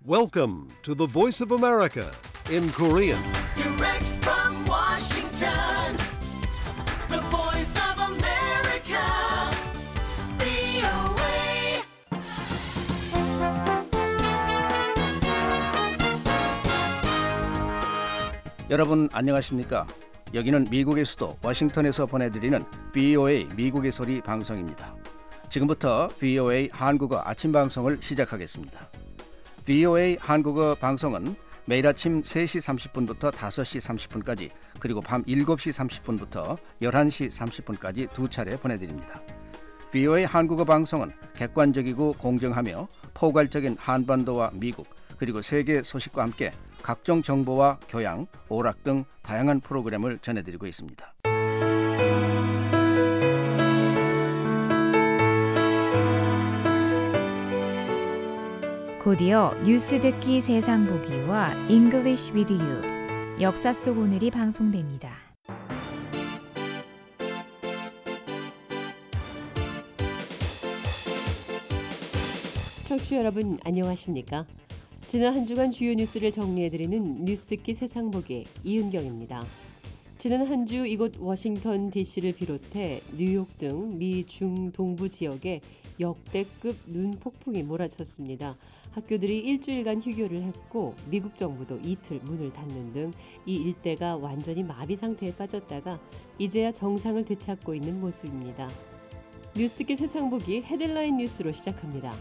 Welcome to the Voice of America in Korean. Direct from Washington, the voice of America, VOA. 여러분 안녕하십니까? 여기는 미국의 수도 워싱턴에서 보내드리는 VOA 미국의 소리 방송입니다. 지금부터 VOA 한국어 아침 방송을 시작하겠습니다. VOA 한국어 방송은 매일 아침 3시 30분부터 5시 30분까지 그리고 밤 7시 30분부터 11시 30분까지 두 차례 보내드립니다. VOA 한국어 방송은 객관적이고 공정하며 포괄적인 한반도와 미국 그리고 세계 소식과 함께 각종 정보와 교양, 오락 등 다양한 프로그램을 전해드리고 있습니다. 곧이어 뉴스 듣기 세상 보기와 English with you, 역사 속 오늘이 방송됩니다. 청취자 여러분 안녕하십니까? 지난 한 주간 주요 뉴스를 정리해드리는 뉴스 듣기 세상 보기 이은경입니다. 지난 한 주 이곳 워싱턴 DC를 비롯해 뉴욕 등 미, 중, 동부 지역에 역대급 눈 폭풍이 몰아쳤습니다. 학교들이 일주일간 휴교를 했고 미국 정부도 이틀 문을 닫는 등 이 일대가 완전히 마비 상태에 빠졌다가 이제야 정상을 되찾고 있는 모습입니다. 뉴스 듣기 세상 보기 헤드라인 뉴스로 시작합니다.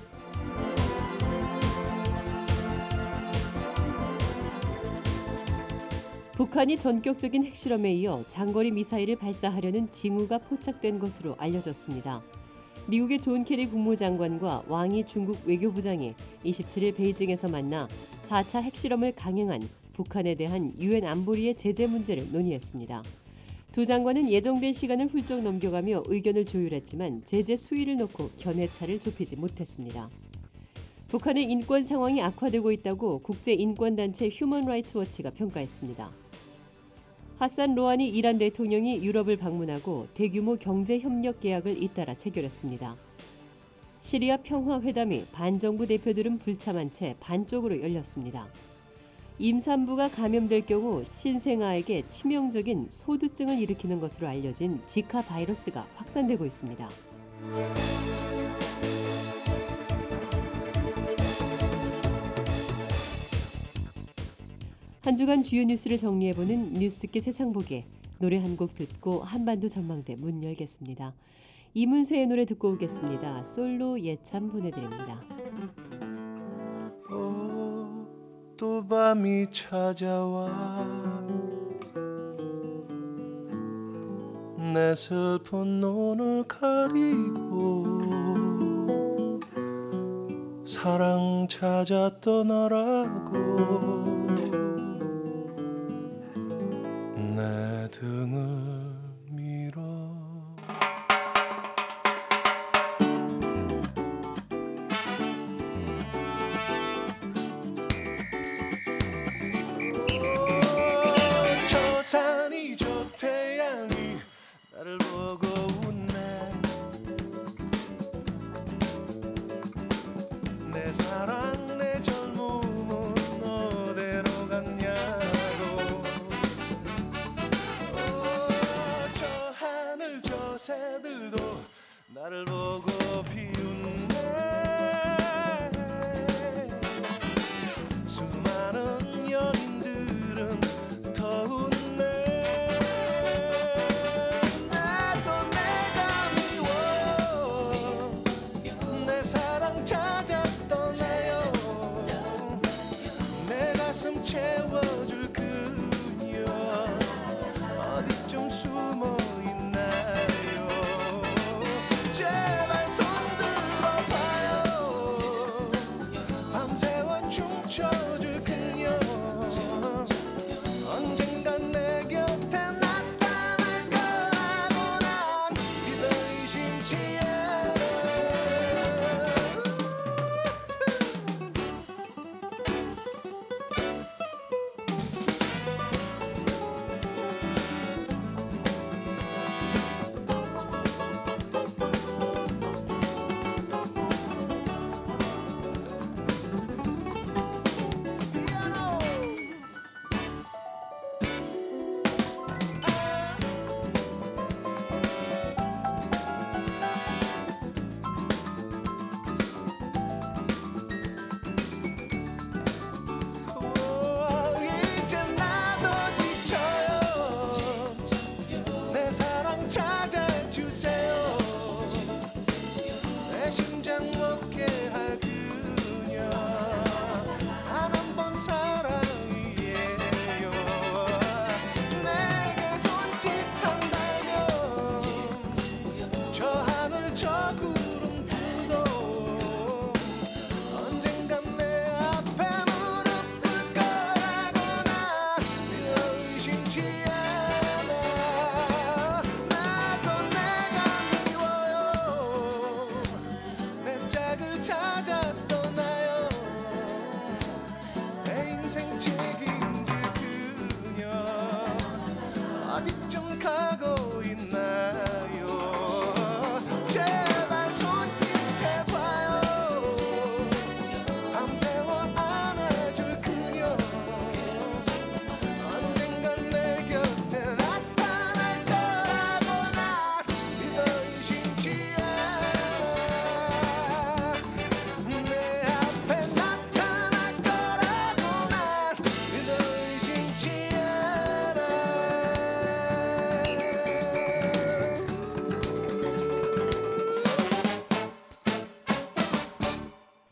북한이 전격적인 핵실험에 이어 장거리 미사일을 발사하려는 징후가 포착된 것으로 알려졌습니다. 미국의 존 케리 국무장관과 왕이 중국 외교부장이 27일 베이징에서 만나 4차 핵실험을 강행한 북한에 대한 유엔 안보리의 제재 문제를 논의했습니다. 두 장관은 예정된 시간을 훌쩍 넘겨가며 의견을 조율했지만 제재 수위를 놓고 견해차를 좁히지 못했습니다. 북한의 인권 상황이 악화되고 있다고 국제인권단체 휴먼 라이츠 워치가 평가했습니다. 하산 로하니 이란 대통령이 유럽을 방문하고 대규모 경제협력 계약을 잇따라 체결했습니다. 시리아 평화회담이 반정부 대표들은 불참한 채 반쪽으로 열렸습니다. 임산부가 감염될 경우 신생아에게 치명적인 소두증을 일으키는 것으로 알려진 지카 바이러스가 확산되고 있습니다. 한 주간 주요 뉴스를 정리해보는 뉴스 듣기 세상 보기, 노래 한 곡 듣고 한반도 전망대 문 열겠습니다. 이문세의 노래 듣고 오겠습니다. 솔로 예참 보내드립니다. 또 밤이 찾아와 내 슬픈 눈을 가리고 사랑 찾아 떠나라고 내 등을 밀어 저 산이 저 태양이 나를 보고 웃네 내 사랑 내 젊음은 어디로 갔냐고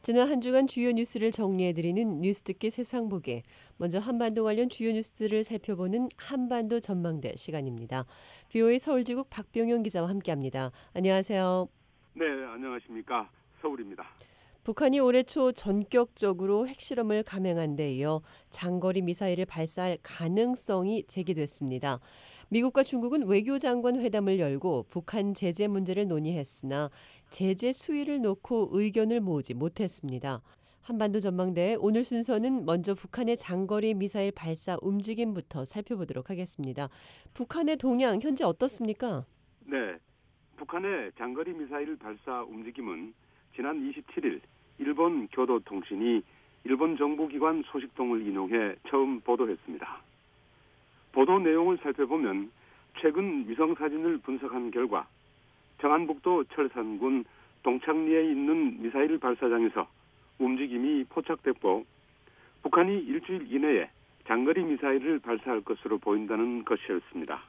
지난 한 주간 주요 뉴스를 정리해드리는 뉴스듣기 세상보기. 먼저 한반도 관련 주요 뉴스들을 살펴보는 한반도 전망대 시간입니다. VOA 서울지국 박병영 기자와 함께합니다. 안녕하세요. 네, 안녕하십니까. 서울입니다. 북한이 올해 초 전격적으로 핵실험을 감행한 데 이어 장거리 미사일을 발사할 가능성이 제기됐습니다. 미국과 중국은 외교장관 회담을 열고 북한 제재 문제를 논의했으나 제재 수위를 놓고 의견을 모으지 못했습니다. 한반도 전망대 오늘 순서는 먼저 북한의 장거리 미사일 발사 움직임부터 살펴보도록 하겠습니다. 북한의 동향 현재 어떻습니까? 네, 북한의 장거리 미사일 발사 움직임은 지난 27일 일본 교도통신이 일본 정부기관 소식통을 인용해 처음 보도했습니다. 보도 내용을 살펴보면 최근 위성사진을 분석한 결과 평안북도 철산군 동창리에 있는 미사일 발사장에서 움직임이 포착됐고 북한이 일주일 이내에 장거리 미사일을 발사할 것으로 보인다는 것이었습니다.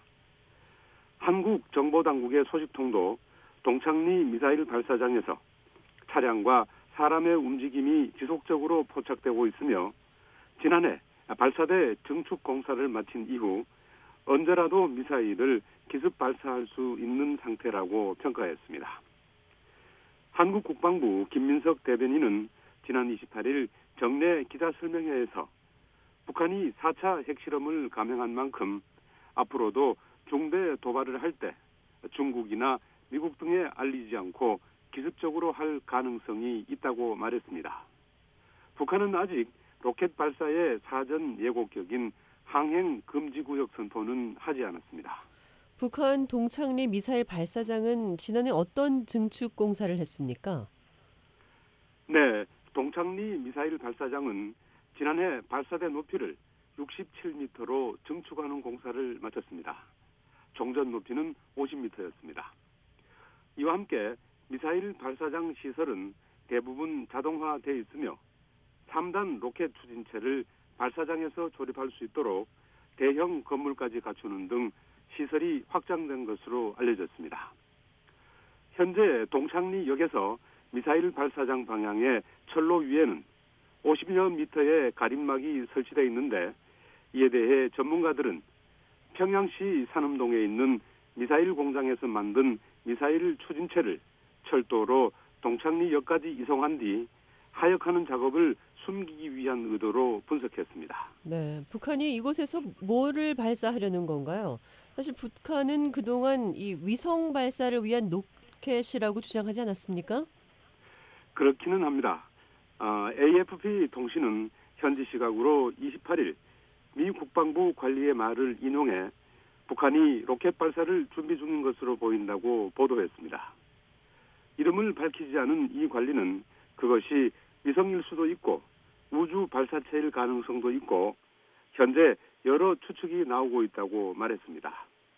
한국 정보당국의 소식통도 동창리 미사일 발사장에서 차량과 사람의 움직임이 지속적으로 포착되고 있으며 지난해 발사대 증축 공사를 마친 이후 언제라도 미사일을 기습 발사할 수 있는 상태라고 평가했습니다. 한국 국방부 김민석 대변인은 지난 28일 정례 기자설명회에서 북한이 4차 핵실험을 감행한 만큼 앞으로도 중대 도발을 할 때 중국이나 미국 등에 알리지 않고 기습적으로 할 가능성이 있다고 말했습니다. 북한은 아직 로켓 발사의 사전 예고격인 항행 금지 구역 선포는 하지 않았습니다. 북한 동창리 미사일 발사장은 지난해 어떤 증축 공사를 했습니까? 네, 동창리 미사일 발사장은 지난해 발사대 높이를 67m로 증축하는 공사를 마쳤습니다. 종전 높이는 50m였습니다. 이와 함께 미사일 발사장 시설은 대부분 자동화되어 있으며 3단 로켓 추진체를 발사장에서 조립할 수 있도록 대형 건물까지 갖추는 등 시설이 확장된 것으로 알려졌습니다. 현재 동창리역에서 미사일 발사장 방향의 철로 위에는 50여 미터의 가림막이 설치되어 있는데 이에 대해 전문가들은 평양시 산음동에 있는 미사일 공장에서 만든 미사일 추진체를 철도로 동창리역까지 이송한 뒤 하역하는 작업을 숨기기 위한 의도로 분석했습니다. 네, 북한이 이곳에서 뭐를 발사하려는 건가요? 사실 북한은 그동안 이 위성 발사를 위한 로켓이라고 주장하지 않았습니까? 그렇기는 합니다. AFP 통신은 현지 시각으로 28일 미 국방부 관리의 말을 인용해 북한이 로켓 발사를 준비 중인 것으로 보인다고 보도했습니다. 이름을 밝히지 않은 이 관리는 그것이 위성일 수도 있고 우주 발사체일 가능성도 있고 현재 여러 추측이 나오고 있다고 말했습니다.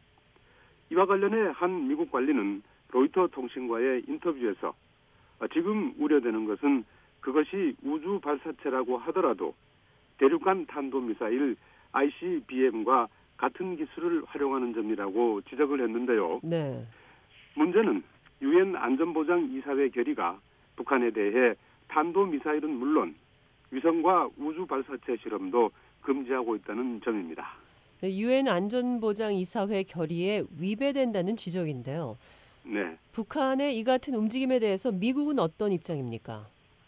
이와 관련해 한 미국 관리는 로이터 통신과의 인터뷰에서 지금 우려되는 것은 그것이 우주 발사체라고 하더라도 대륙간 탄도미사일 ICBM과 같은 기술을 활용하는 점이라고 지적을 했는데요. 네. 문제는 유엔 안전보장이사회 결의가 북한에 대해 탄도미사일은 물론 위성과 우주 발사체 실험도 금지하고 있다는 점입니다. 유엔 안전보장이사회 결의에 위배된다는 지적인데요. 네. 북한의 이 같은 움직임에 대해서 미국은 어떤 입장입니까?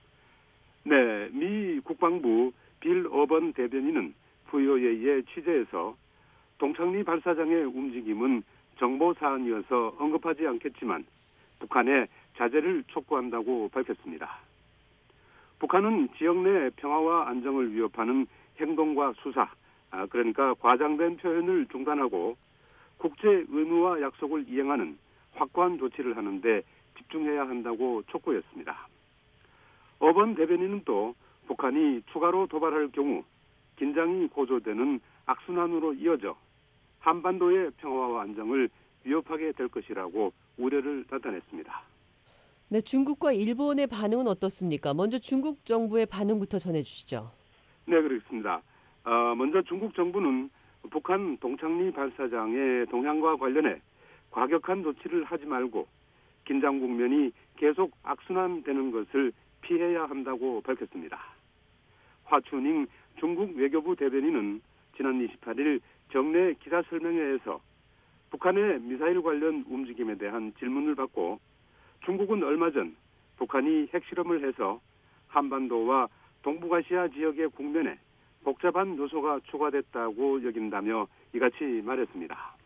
네, 미 국방부 빌 어번 대변인은 VOA의 취재에서 동창리 발사장의 움직임은 정보 사안이어서 언급하지 않겠지만 북한의 자제를 촉구한다고 밝혔습니다. 북한은 지역 내 평화와 안정을 위협하는 행동과 수사, 그러니까 과장된 표현을 중단하고 국제 의무와 약속을 이행하는 확고한 조치를 하는데 집중해야 한다고 촉구했습니다. 어번 대변인은 또 북한이 추가로 도발할 경우 긴장이 고조되는 악순환으로 이어져 한반도의 평화와 안정을 위협하게 될 것이라고 우려를 나타냈습니다. 네, 중국과 일본의 반응은 어떻습니까? 먼저 중국 정부의 반응부터 전해주시죠. 네, 그렇습니다. 먼저 중국 정부는 북한 동창리 발사장의 동향과 관련해 과격한 조치를 하지 말고 긴장 국면이 계속 악순환되는 것을 피해야 한다고 밝혔습니다. 화춘잉 중국 외교부 대변인은 지난 28일 정례 기자 설명회에서 북한의 미사일 관련 움직임에 대한 질문을 받고 중국은 얼마 전 북한이 핵실험을 해서 한반도와 동북아시아 지역의 국면에 복잡한 요소가 추가됐다고 여긴다며 이같이 말했습니다.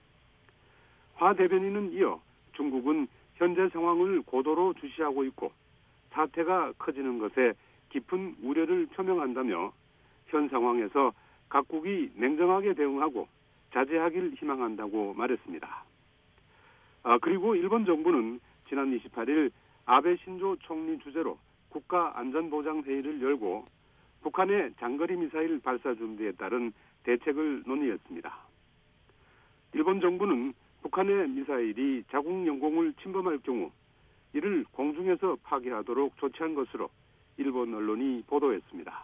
화 대변인은 이어 중국은 현재 상황을 고도로 주시하고 있고 사태가 커지는 것에 깊은 우려를 표명한다며 현 상황에서 각국이 냉정하게 대응하고 자제하길 희망한다고 말했습니다. 그리고 일본 정부는 지난 28일 아베 신조 총리 주재로 국가안전보장회의를 열고 북한의 장거리 미사일 발사 준비에 따른 대책을 논의했습니다. 일본 정부는 북한의 미사일이 자국 영공을 침범할 경우 이를 공중에서 파괴하도록 조치한 것으로 일본 언론이 보도했습니다.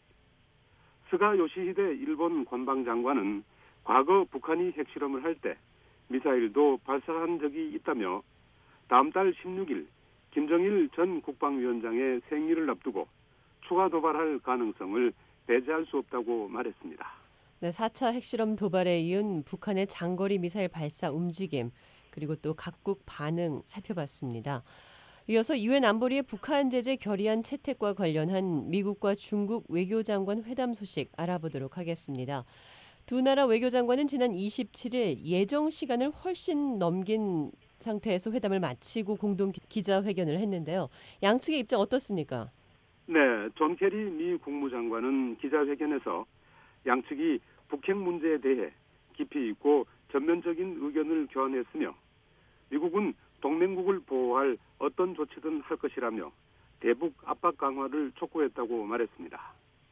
스가 요시히데 일본 관방장관은 과거 북한이 핵실험을 할 때 미사일도 발사한 적이 있다며 다음 달 16일 김정일 전 국방위원장의 생일을 앞두고 추가 도발할 가능성을 배제할 수 없다고 말했습니다. 네, 4차 핵실험 도발에 이은 북한의 장거리 미사일 발사 움직임 그리고 또 각국 반응 살펴봤습니다. 이어서 유엔 안보리의 북한 제재 결의안 채택과 관련한 미국과 중국 외교장관 회담 소식 알아보도록 하겠습니다. 두 나라 외교장관은 지난 27일 예정 시간을 훨씬 넘긴 상태에서 회담을 마치고 공동 기자회견을 했는데요. 양측의 입장 어떻습니까? 네, 존 케리 미 국무장관은 기자회견에서 양측이 북핵 문제에 대해 깊이 있고 전면적인 의견을 교환했으며 미국은 동맹국을 보호할 어떤 조치든 할 것이라며 대북 압박 강화를 촉구했다고 말했습니다.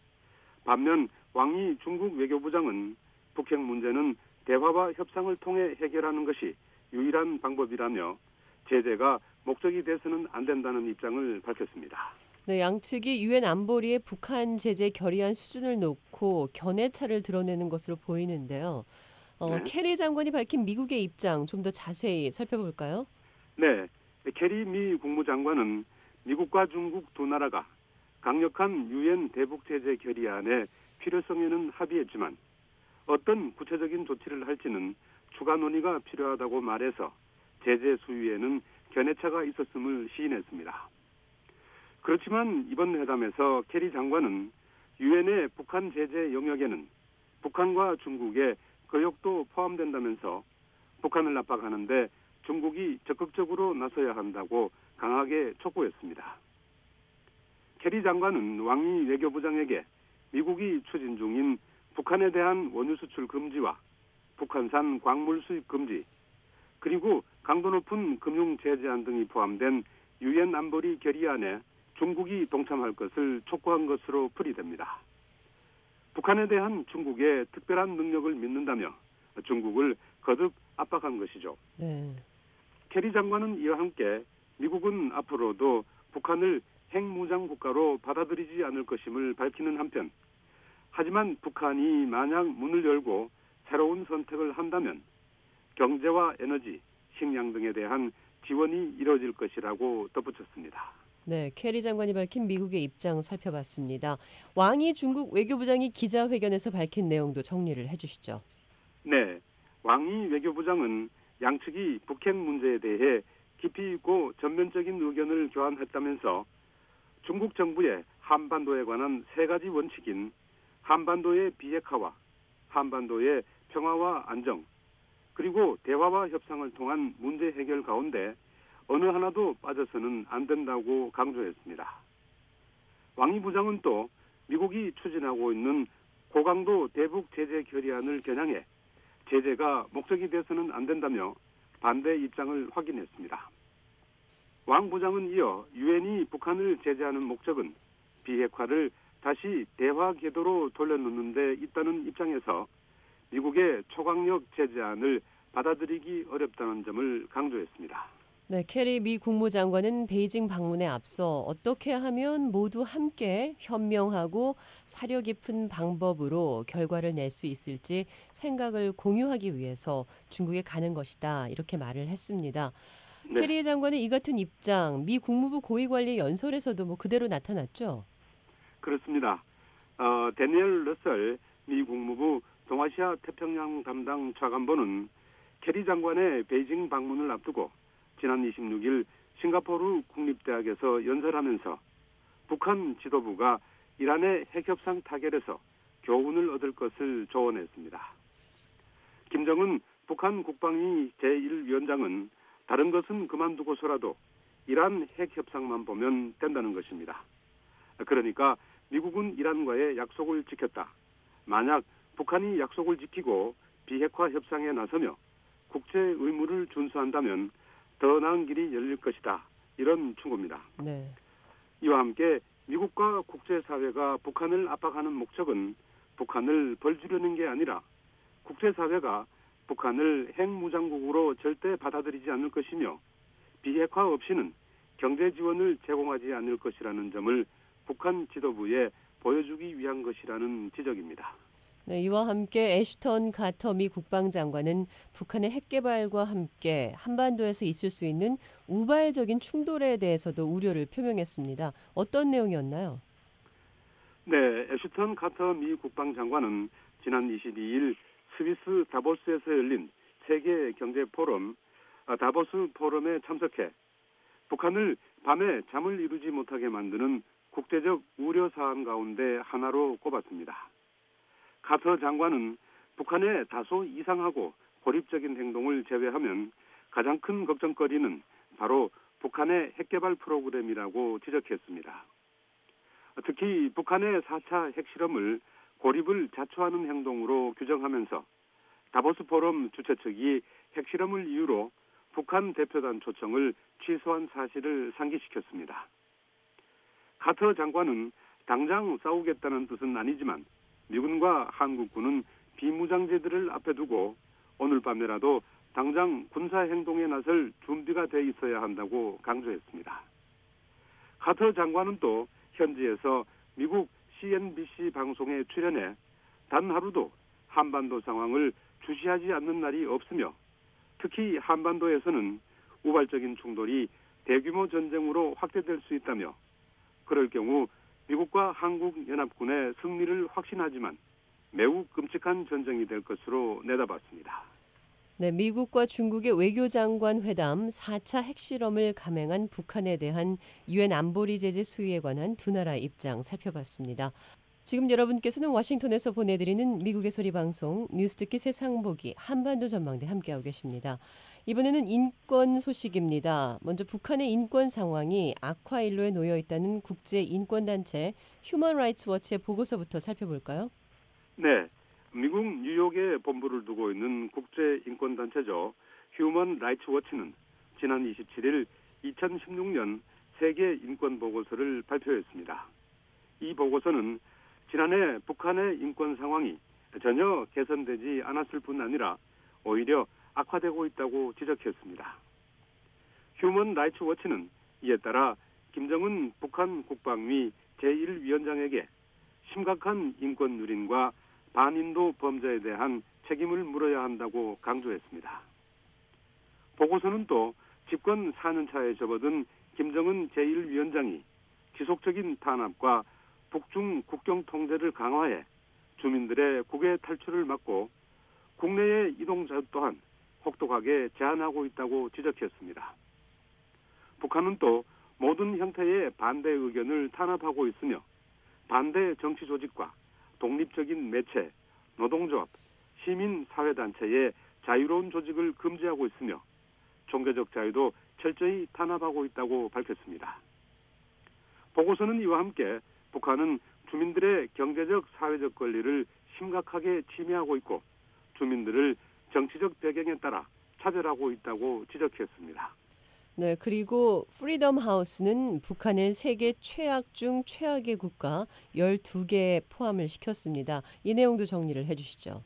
반면 왕이 중국 외교부장은 북핵 문제는 대화와 협상을 통해 해결하는 것이 유일한 방법이라며 제재가 목적이 돼서는 안 된다는 입장을 밝혔습니다. 네, 양측이 유엔 안보리의 북한 제재 결의안 수준을 놓고 견해차를 드러내는 것으로 보이는데요. 네. 케리 장관이 밝힌 미국의 입장 좀 더 자세히 살펴볼까요? 네, 케리 미 국무장관은 미국과 중국 두 나라가 강력한 유엔 대북 제재 결의안의 필요성에는 합의했지만 어떤 구체적인 조치를 할지는 추가 논의가 필요하다고 말해서 제재 수위에는 견해차가 있었음을 시인했습니다. 그렇지만 이번 회담에서 케리 장관은 유엔의 북한 제재 영역에는 북한과 중국의 거역도 포함된다면서 북한을 압박하는데 중국이 적극적으로 나서야 한다고 강하게 촉구했습니다. 케리 장관은 왕이 외교부장에게 미국이 추진 중인 북한에 대한 원유 수출 금지와 북한산 광물 수입 금지, 그리고 강도 높은 금융 제재안 등이 포함된 유엔 안보리 결의안에 중국이 동참할 것을 촉구한 것으로 풀이됩니다. 북한에 대한 중국의 특별한 능력을 믿는다며 중국을 거듭 압박한 것이죠. 네. 케리 장관은 이와 함께 미국은 앞으로도 북한을 핵무장 국가로 받아들이지 않을 것임을 밝히는 한편, 하지만 북한이 만약 문을 열고 새로운 선택을 한다면 경제와 에너지, 식량 등에 대한 지원이 이뤄질 것이라고 덧붙였습니다. 네, 케리 장관이 밝힌 미국의 입장 살펴봤습니다. 왕이 중국 외교부장이 기자회견에서 밝힌 내용도 정리를 해주시죠. 네, 왕이 외교부장은 양측이 북핵 문제에 대해 깊이 있고 전면적인 의견을 교환했다면서 중국 정부의 한반도에 관한 세 가지 원칙인 한반도의 비핵화와 한반도의 평화와 안정, 그리고 대화와 협상을 통한 문제 해결 가운데 어느 하나도 빠져서는 안 된다고 강조했습니다. 왕이 부장은 또 미국이 추진하고 있는 고강도 대북 제재 결의안을 겨냥해 제재가 목적이 돼서는 안 된다며 반대 입장을 확인했습니다. 왕 부장은 이어 유엔이 북한을 제재하는 목적은 비핵화를 다시 대화 궤도로 돌려놓는 데 있다는 입장에서 미국의 초강력 제재안을 받아들이기 어렵다는 점을 강조했습니다. 네, 케리 미 국무장관은 베이징 방문에 앞서 어떻게 하면 모두 함께 현명하고 사려 깊은 방법으로 결과를 낼 수 있을지 생각을 공유하기 위해서 중국에 가는 것이다, 이렇게 말을 했습니다. 네. 캐리 장관의 이 같은 입장, 미 국무부 고위관리 연설에서도 뭐 그대로 나타났죠? 그렇습니다. 데니엘 러셀 미 국무부 동아시아 태평양 담당 차관보는 캐리 장관의 베이징 방문을 앞두고 지난 26일 싱가포르 국립대학에서 연설하면서 북한 지도부가 이란의 핵협상 타결에서 교훈을 얻을 것을 조언했습니다. 김정은 북한 국방위 제1위원장은 다른 것은 그만두고서라도 이란 핵협상만 보면 된다는 것입니다. 그러니까 미국은 이란과의 약속을 지켰다. 만약 북한이 약속을 지키고 비핵화 협상에 나서며 국제 의무를 준수한다면 더 나은 길이 열릴 것이다. 이런 충고입니다. 네. 이와 함께 미국과 국제사회가 북한을 압박하는 목적은 북한을 벌주려는 게 아니라 국제사회가 북한을 핵무장국으로 절대 받아들이지 않을 것이며 비핵화 없이는 경제 지원을 제공하지 않을 것이라는 점을 북한 지도부에 보여주기 위한 것이라는 지적입니다. 네, 이와 함께 애슈턴 가터 미 국방장관은 북한의 핵 개발과 함께 한반도에서 있을 수 있는 우발적인 충돌에 대해서도 우려를 표명했습니다. 어떤 내용이었나요? 네, 애슈턴 가터 미 국방장관은 지난 22일 스위스 다보스에서 열린 세계 경제 포럼 다보스 포럼에 참석해 북한을 밤에 잠을 이루지 못하게 만드는 국제적 우려 사안 가운데 하나로 꼽았습니다. 가터 장관은 북한의 다소 이상하고 고립적인 행동을 제외하면 가장 큰 걱정거리는 바로 북한의 핵개발 프로그램이라고 지적했습니다. 특히 북한의 4차 핵실험을 고립을 자초하는 행동으로 규정하면서 다보스 포럼 주최 측이 핵실험을 이유로 북한 대표단 초청을 취소한 사실을 상기시켰습니다. 가터 장관은 당장 싸우겠다는 뜻은 아니지만 미군과 한국군은 비무장제들을 앞에 두고 오늘 밤에라도 당장 군사행동에 나설 준비가 돼 있어야 한다고 강조했습니다. 가터 장관은 또 현지에서 미국 CNBC 방송에 출연해 단 하루도 한반도 상황을 주시하지 않는 날이 없으며 특히 한반도에서는 우발적인 충돌이 대규모 전쟁으로 확대될 수 있다며 그럴 경우 미국과 한국연합군의 승리를 확신하지만 매우 끔찍한 전쟁이 될 것으로 내다봤습니다. 네, 미국과 중국의 외교장관 회담 4차 핵실험을 감행한 북한에 대한 유엔 안보리 제재 수위에 관한 두 나라 입장 살펴봤습니다. 지금 여러분께서는 워싱턴에서 보내드리는 미국의 소리 방송 뉴스 듣기 세상 보기 한반도 전망대 함께하고 계십니다. 이번에는 인권 소식입니다. 먼저 북한의 인권 상황이 악화일로에 놓여 있다는 국제 인권단체 휴먼 라이츠 워치의 보고서부터 살펴볼까요? 네, 미국 뉴욕에 본부를 두고 있는 국제 인권단체죠. 휴먼 라이츠 워치는 지난 27일 2016년 세계 인권 보고서를 발표했습니다. 이 보고서는 지난해 북한의 인권 상황이 전혀 개선되지 않았을 뿐 아니라 오히려 악화되고 있다고 지적했습니다. 휴먼 라이츠 워치는 이에 따라 김정은 북한 국방위 제1위원장에게 심각한 인권 유린과 반인도 범죄에 대한 책임을 물어야 한다고 강조했습니다. 보고서는 또 집권 4년 차에 접어든 김정은 제1위원장이 지속적인 탄압과 북중 국경 통제를 강화해 주민들의 국외 탈출을 막고 국내의 이동 자유 또한 혹독하게 제한하고 있다고 지적했습니다. 북한은 또 모든 형태의 반대 의견을 탄압하고 있으며 반대 정치 조직과 독립적인 매체, 노동조합, 시민사회단체의 자유로운 조직을 금지하고 있으며 종교적 자유도 철저히 탄압하고 있다고 밝혔습니다. 보고서는 이와 함께 북한은 주민들의 경제적, 사회적 권리를 심각하게 침해하고 있고 주민들을 정치적 배경에 따라 차별하고 있다고 지적했습니다. 네, 그리고 프리덤 하우스는 북한을 세계 최악 중 최악의 국가 12개에 포함을 시켰습니다. 이 내용도 정리를 해주시죠.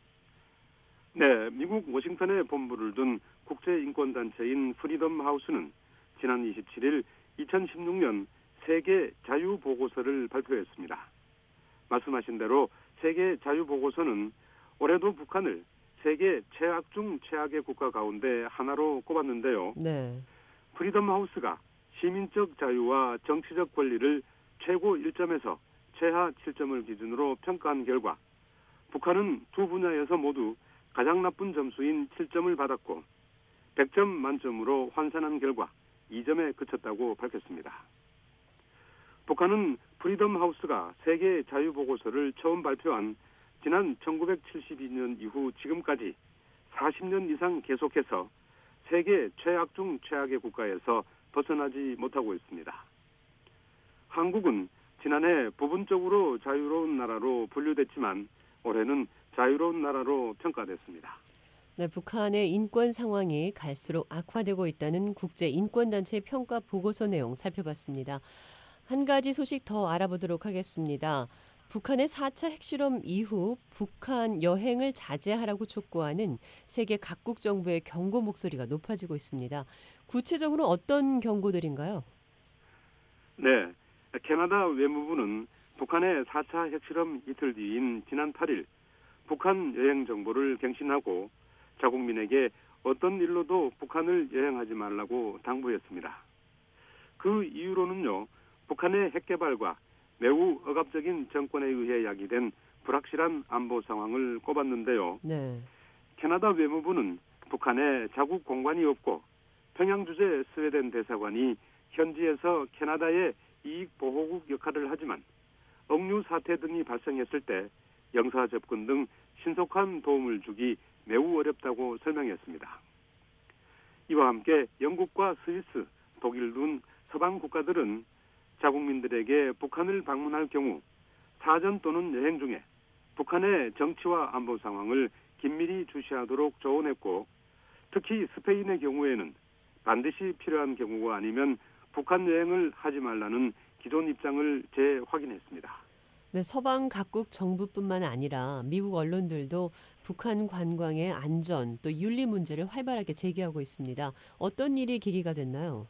네, 미국 워싱턴에 본부를 둔 국제인권단체인 프리덤 하우스는 지난 27일 2016년 세계 자유보고서를 발표했습니다. 말씀하신 대로 세계 자유보고서는 올해도 북한을 세계 최악 중 최악의 국가 가운데 하나로 꼽았는데요. 네. 프리덤 하우스가 시민적 자유와 정치적 권리를 최고 1점에서 최하 7점을 기준으로 평가한 결과 북한은 두 분야에서 모두 가장 나쁜 점수인 7점을 받았고 100점 만점으로 환산한 결과 2점에 그쳤다고 밝혔습니다. 북한은 프리덤 하우스가 세계 자유보고서를 처음 발표한 지난 1972년 이후 지금까지 40년 이상 계속해서 세계 최악 중 최악의 국가에서 벗어나지 못하고 있습니다. 한국은 지난해 부분적으로 자유로운 나라로 분류됐지만 올해는 자유로운 나라로 평가됐습니다. 네, 북한의 인권 상황이 갈수록 악화되고 있다는 국제인권단체 평가 보고서 내용 살펴봤습니다. 한 가지 소식 더 알아보도록 하겠습니다. 북한의 4차 핵실험 이후 북한 여행을 자제하라고 촉구하는 세계 각국 정부의 경고 목소리가 높아지고 있습니다. 구체적으로 어떤 경고들인가요? 네, 캐나다 외무부는 북한의 4차 핵실험 이틀 뒤인 지난 8일 북한 여행 정보를 갱신하고 자국민에게 어떤 일로도 북한을 여행하지 말라고 당부했습니다. 그 이유로는요, 북한의 핵개발과 매우 억압적인 정권에 의해 야기된 불확실한 안보 상황을 꼽았는데요. 네. 캐나다 외무부는 북한에 자국 공관이 없고 평양 주재 스웨덴 대사관이 현지에서 캐나다의 이익 보호국 역할을 하지만 억류 사태 등이 발생했을 때 영사 접근 등 신속한 도움을 주기 매우 어렵다고 설명했습니다. 이와 함께 영국과 스위스, 독일 등 서방 국가들은 자국민들에게 북한을 방문할 경우 사전 또는 여행 중에 북한의 정치와 안보 상황을 긴밀히 주시하도록 조언했고 특히 스페인의 경우에는 반드시 필요한 경우가 아니면 북한 여행을 하지 말라는 기존 입장을 재확인했습니다. 네, 서방 각국 정부뿐만 아니라 미국 언론들도 북한 관광의 안전 또 윤리 문제를 활발하게 제기하고 있습니다. 어떤 일이 계기가 됐나요?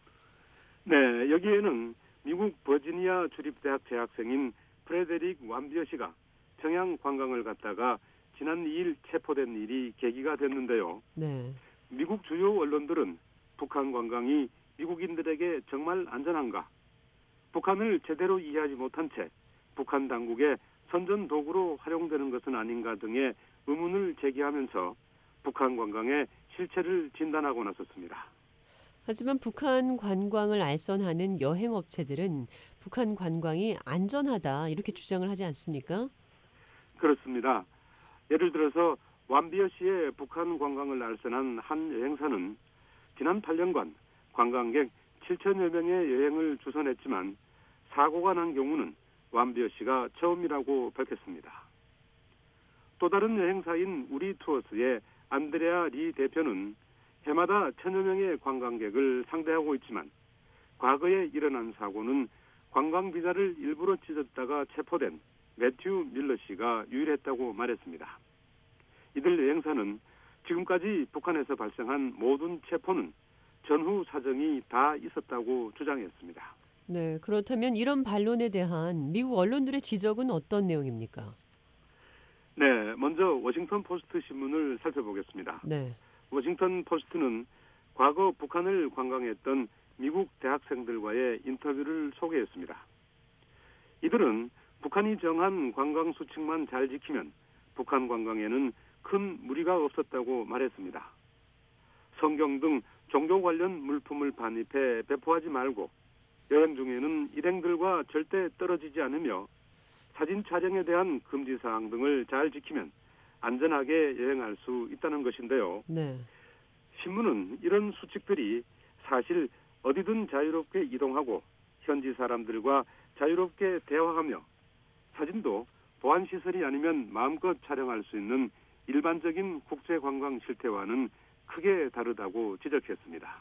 네, 여기에는 미국 버지니아 주립대학 재학생인 프레데릭 완비어 씨가 평양 관광을 갔다가 지난 2일 체포된 일이 계기가 됐는데요. 네. 미국 주요 언론들은 북한 관광이 미국인들에게 정말 안전한가? 북한을 제대로 이해하지 못한 채 북한 당국의 선전 도구로 활용되는 것은 아닌가 등의 의문을 제기하면서 북한 관광의 실체를 진단하고 나섰습니다. 하지만 북한 관광을 알선하는 여행업체들은 북한 관광이 안전하다 이렇게 주장을 하지 않습니까? 그렇습니다. 예를 들어서 완비어 씨의 북한 관광을 알선한 한 여행사는 지난 8년간 관광객 7천여 명의 여행을 주선했지만 사고가 난 경우는 완비어 씨가 처음이라고 밝혔습니다. 또 다른 여행사인 우리투어스의 안드레아 리 대표는 해마다 1,000여 명의 관광객을 상대하고 있지만 과거에 일어난 사고는 관광비자를 일부러 찢었다가 체포된 매튜 밀러 씨가 유일했다고 말했습니다. 이들 여행사는 지금까지 북한에서 발생한 모든 체포는 전후 사정이 다 있었다고 주장했습니다. 네, 그렇다면 이런 반론에 대한 미국 언론들의 지적은 어떤 내용입니까? 네, 먼저 워싱턴 포스트 신문을 살펴보겠습니다. 네. 워싱턴 포스트는 과거 북한을 관광했던 미국 대학생들과의 인터뷰를 소개했습니다. 이들은 북한이 정한 관광 수칙만 잘 지키면 북한 관광에는 큰 무리가 없었다고 말했습니다. 성경 등 종교 관련 물품을 반입해 배포하지 말고 여행 중에는 일행들과 절대 떨어지지 않으며 사진 촬영에 대한 금지 사항 등을 잘 지키면 안전하게 여행할 수 있다는 것인데요. 네. 신문은 이런 수칙들이 사실 어디든 자유롭게 이동하고 현지 사람들과 자유롭게 대화하며 사진도 보안시설이 아니면 마음껏 촬영할 수 있는 일반적인 국제관광 실태와는 크게 다르다고 지적했습니다.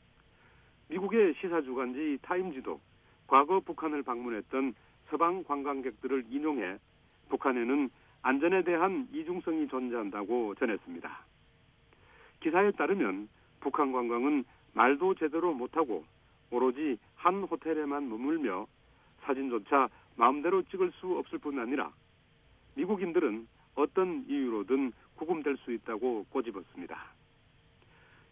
미국의 시사주간지 타임지도 과거 북한을 방문했던 서방 관광객들을 인용해 북한에는 안전에 대한 이중성이 존재한다고 전했습니다. 기사에 따르면 북한 관광은 말도 제대로 못하고 오로지 한 호텔에만 머물며 사진조차 마음대로 찍을 수 없을 뿐 아니라 미국인들은 어떤 이유로든 구금될 수 있다고 꼬집었습니다.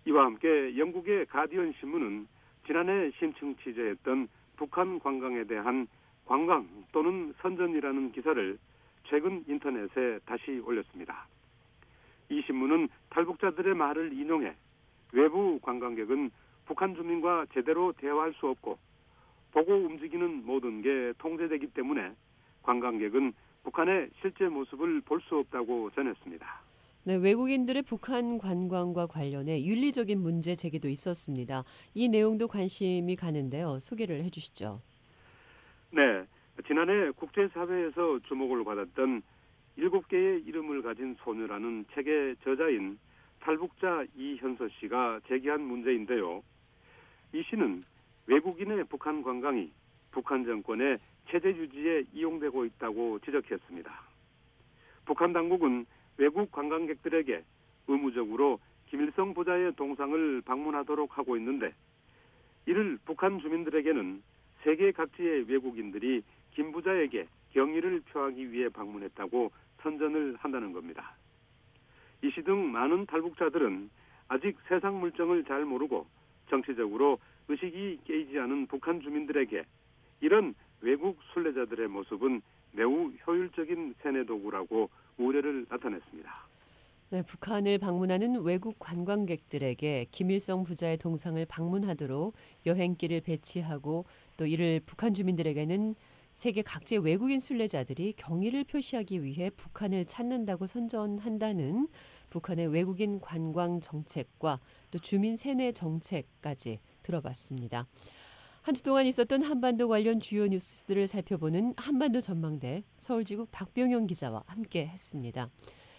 이와 함께 영국의 가디언 신문은 지난해 심층 취재했던 북한 관광에 대한 관광 또는 선전이라는 기사를 최근 인터넷에 다시 올렸습니다. 이 신문은 탈북자들의 말을 인용해 외부 관광객은 북한 주민과 제대로 대화할 수 없고 보고 움직이는 모든 게 통제되기 때문에 관광객은 북한의 실제 모습을 볼 수 없다고 전했습니다. 네, 외국인들의 북한 관광과 관련해 윤리적인 문제 제기도 있었습니다. 이 내용도 관심이 가는데요. 소개를 해주시죠. 네, 지난해 국제사회에서 주목을 받았던 7개의 이름을 가진 소녀라는 책의 저자인 탈북자 이현서 씨가 제기한 문제인데요. 이 씨는 외국인의 북한 관광이 북한 정권의 체제 유지에 이용되고 있다고 지적했습니다. 북한 당국은 외국 관광객들에게 의무적으로 김일성 부자의 동상을 방문하도록 하고 있는데 이를 북한 주민들에게는 세계 각지의 외국인들이 김 부자에게 경의를 표하기 위해 방문했다고 선전을 한다는 겁니다. 이 씨 등 많은 탈북자들은 아직 세상 물정을 잘 모르고 정치적으로 의식이 깨이지 않은 북한 주민들에게 이런 외국 순례자들의 모습은 매우 효율적인 세뇌 도구라고 우려를 나타냈습니다. 네, 북한을 방문하는 외국 관광객들에게 김일성 부자의 동상을 방문하도록 여행기를 배치하고 또 이를 북한 주민들에게는 세계 각지의 외국인 순례자들이 경의를 표시하기 위해 북한을 찾는다고 선전한다는 북한의 외국인 관광 정책과 또 주민 세뇌 정책까지 들어봤습니다. 한 주 동안 있었던 한반도 관련 주요 뉴스들을 살펴보는 한반도 전망대 서울지국 박병영 기자와 함께 했습니다.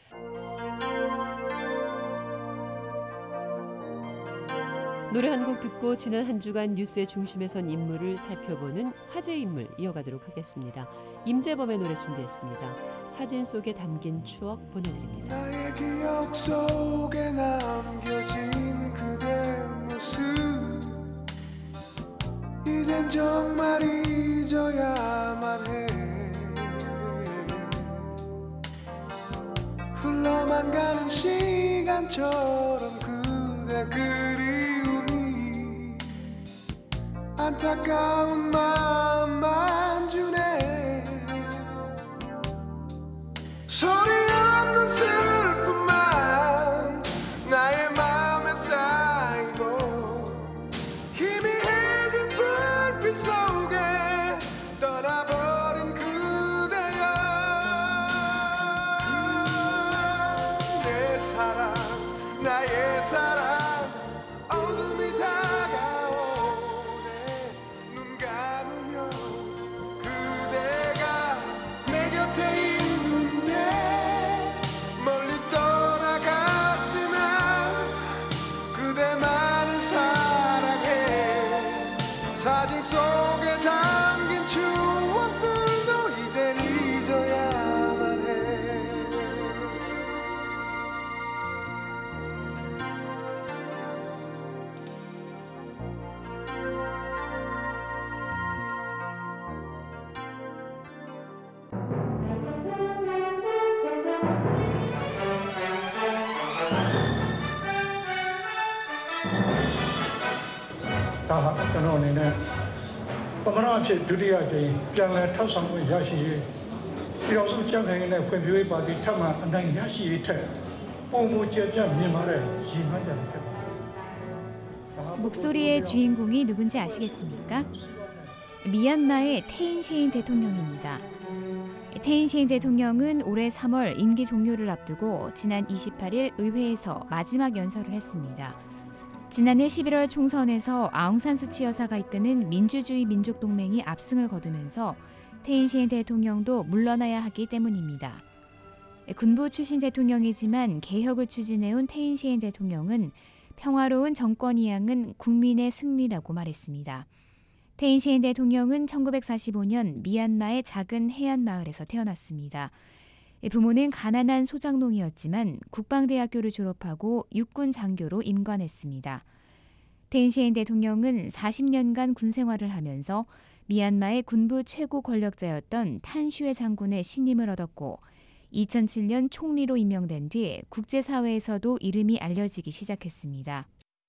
노래 한 곡 듣고 지난 한 주간 뉴스의 중심에 선 인물을 살펴보는 화제 인물 이어가도록 하겠습니다. 임재범의 노래 준비했습니다. 사진 속에 담긴 추억 보내드립니다. 나의 기억 속에 남겨진 그대 모습 이젠 정말 잊어야만 해 흘러만 가는 시간처럼 그대 그리움이 안타까운 마음만 주네 소리 없는 슬픔만 나의 맘에 쌓이고 희미해진 불빛 속에 떠나버린 그대여 내 사랑 나의 사랑 어둠이 다가오네 눈 감으면 그대가 내 곁에 있는데 멀리 떠나갔지만 그대만을 사랑해 사진 속에 담긴 추억들도 이젠 잊어야만 해 다ကျွန်တော်အနေနဲ့ပမနာအဖြစ်ဒုတိယကြိမ်ပြန်လည်ထောက်ဆောင်မှုရရှိရေးပြည်တော်စုကြံ့ခိုင်ရေးနဲ့ဖွံ့ဖြိုးရေးပါတီထပ်မံအနိုင်ရရှိရေးထက်ပုံမူကျပြတ်မြင်မာတဲ့ရည်မှန်းချက်တွေဖြစ်ပါတယ် 목소리의 주인공이 누군지 아시겠습니까? 미얀마의 태인 셰인 대통령입니다. 태인 셰인 대통령은 올해 3월 임기 종료를 앞두고 지난 28일 의회에서 마지막 연설을 했습니다. 지난해 11월 총선에서 아웅산 수치 여사가 이끄는 민주주의 민족동맹이 압승을 거두면서 태인 셰인 대통령도 물러나야 하기 때문입니다. 군부 출신 대통령이지만 개혁을 추진해온 태인 셰인 대통령은 평화로운 정권 이양은 국민의 승리라고 말했습니다. 태인 셰인 대통령은 1945년 미얀마의 작은 해안 마을에서 태어났습니다. 부모는 가난한 소장농이었지만 국방대학교를 졸업하고 육군 장교로 임관했습니다. 태인 셰인 대통령은 40년간 군 생활을 하면서 미얀마의 군부 최고 권력자였던 탄슈에 장군의 신임을 얻었고 2007년 총리로 임명된 뒤 국제사회에서도 이름이 알려지기 시작했습니다.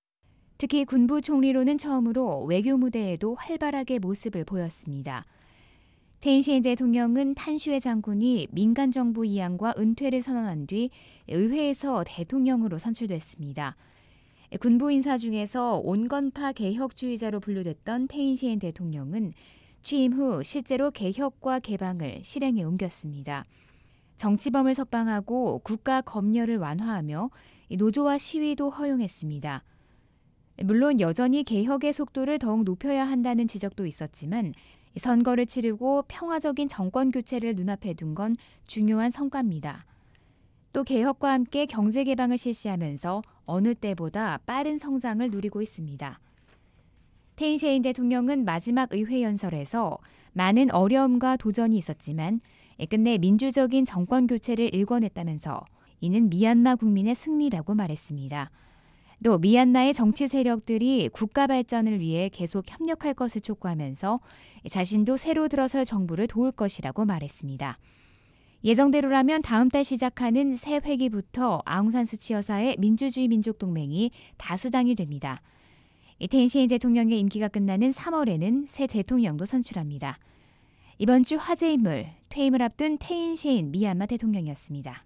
특히 군부 총리로는 처음으로 외교 무대에도 활발하게 모습을 보였습니다. 테인시인 대통령은 탄슈에 장군이 민간 정부 이양과 은퇴를 선언한 뒤 의회에서 대통령으로 선출됐습니다. 군부 인사 중에서 온건파 개혁주의자로 분류됐던 테인시인 대통령은 취임 후 실제로 개혁과 개방을 실행에 옮겼습니다. 정치범을 석방하고 국가 검열을 완화하며 노조와 시위도 허용했습니다. 물론 여전히 개혁의 속도를 더욱 높여야 한다는 지적도 있었지만 선거를 치르고 평화적인 정권 교체를 눈앞에 둔 건 중요한 성과입니다. 또 개혁과 함께 경제 개방을 실시하면서 어느 때보다 빠른 성장을 누리고 있습니다. 테인시인 대통령은 마지막 의회 연설에서 많은 어려움과 도전이 있었지만 끝내 민주적인 정권 교체를 일궈냈다면서 이는 미얀마 국민의 승리라고 말했습니다. 또 미얀마의 정치 세력들이 국가 발전을 위해 계속 협력할 것을 촉구하면서 자신도 새로 들어설 정부를 도울 것이라고 말했습니다. 예정대로라면 다음 달 시작하는 새 회기부터 아웅산 수치 여사의 민주주의 민족동맹이 다수당이 됩니다. 테인시인 대통령의 임기가 끝나는 3월에는 새 대통령도 선출합니다. 이번 주 화제 인물, 퇴임을 앞둔 테인시인 미얀마 대통령이었습니다.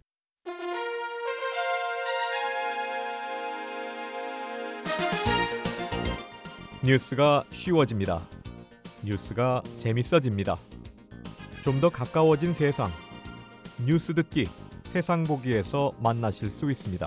뉴스가 쉬워집니다. 뉴스가 재밌어집니다. 좀 더 가까워진 세상. 뉴스 듣기, 세상 보기에서 만나실 수 있습니다.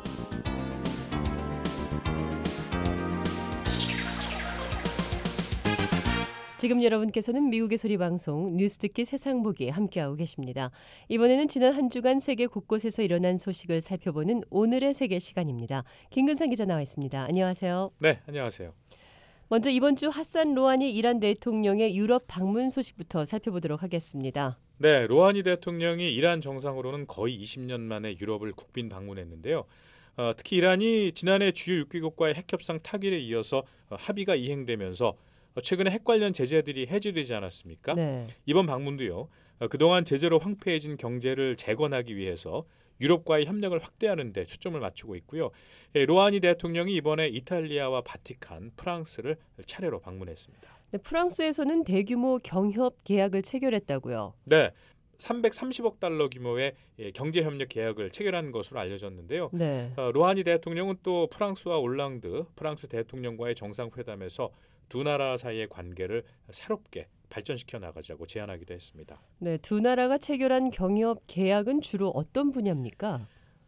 지금 여러분께서는 미국의 소리 방송 뉴스 듣기 세상 보기 함께하고 계십니다. 이번에는 지난 한 주간 세계 곳곳에서 일어난 소식을 살펴보는 오늘의 세계 시간입니다. 김근상 기자 나와 있습니다. 안녕하세요. 네, 안녕하세요. 먼저 이번 주 하산 로하니 이란 대통령의 유럽 방문 소식부터 살펴보도록 하겠습니다. 네, 로하니 대통령이 이란 정상으로는 거의 20년 만에 유럽을 국빈 방문했는데요. 특히 이란이 지난해 주요 6개국과의 핵 협상 타결에 이어서 합의가 이행되면서 최근에 핵 관련 제재들이 해제되지 않았습니까? 네. 이번 방문도요. 그동안 제재로 황폐해진 경제를 재건하기 위해서 유럽과의 협력을 확대하는 데 초점을 맞추고 있고요. 로하니 대통령이 이번에 이탈리아와 바티칸, 프랑스를 차례로 방문했습니다. 네, 프랑스에서는 대규모 경협 계약을 체결했다고요. 네. 330억 달러 규모의 경제협력 계약을 체결한 것으로 알려졌는데요. 네. 로하니 대통령은 또 프랑스와 올랑드 프랑스 대통령과의 정상회담에서 두 나라 사이의 관계를 새롭게 발전시켜 나가자고 제안하기도 했습니다. 네, 두 나라가 체결한 경협 계약은 주로 어떤 분야입니까?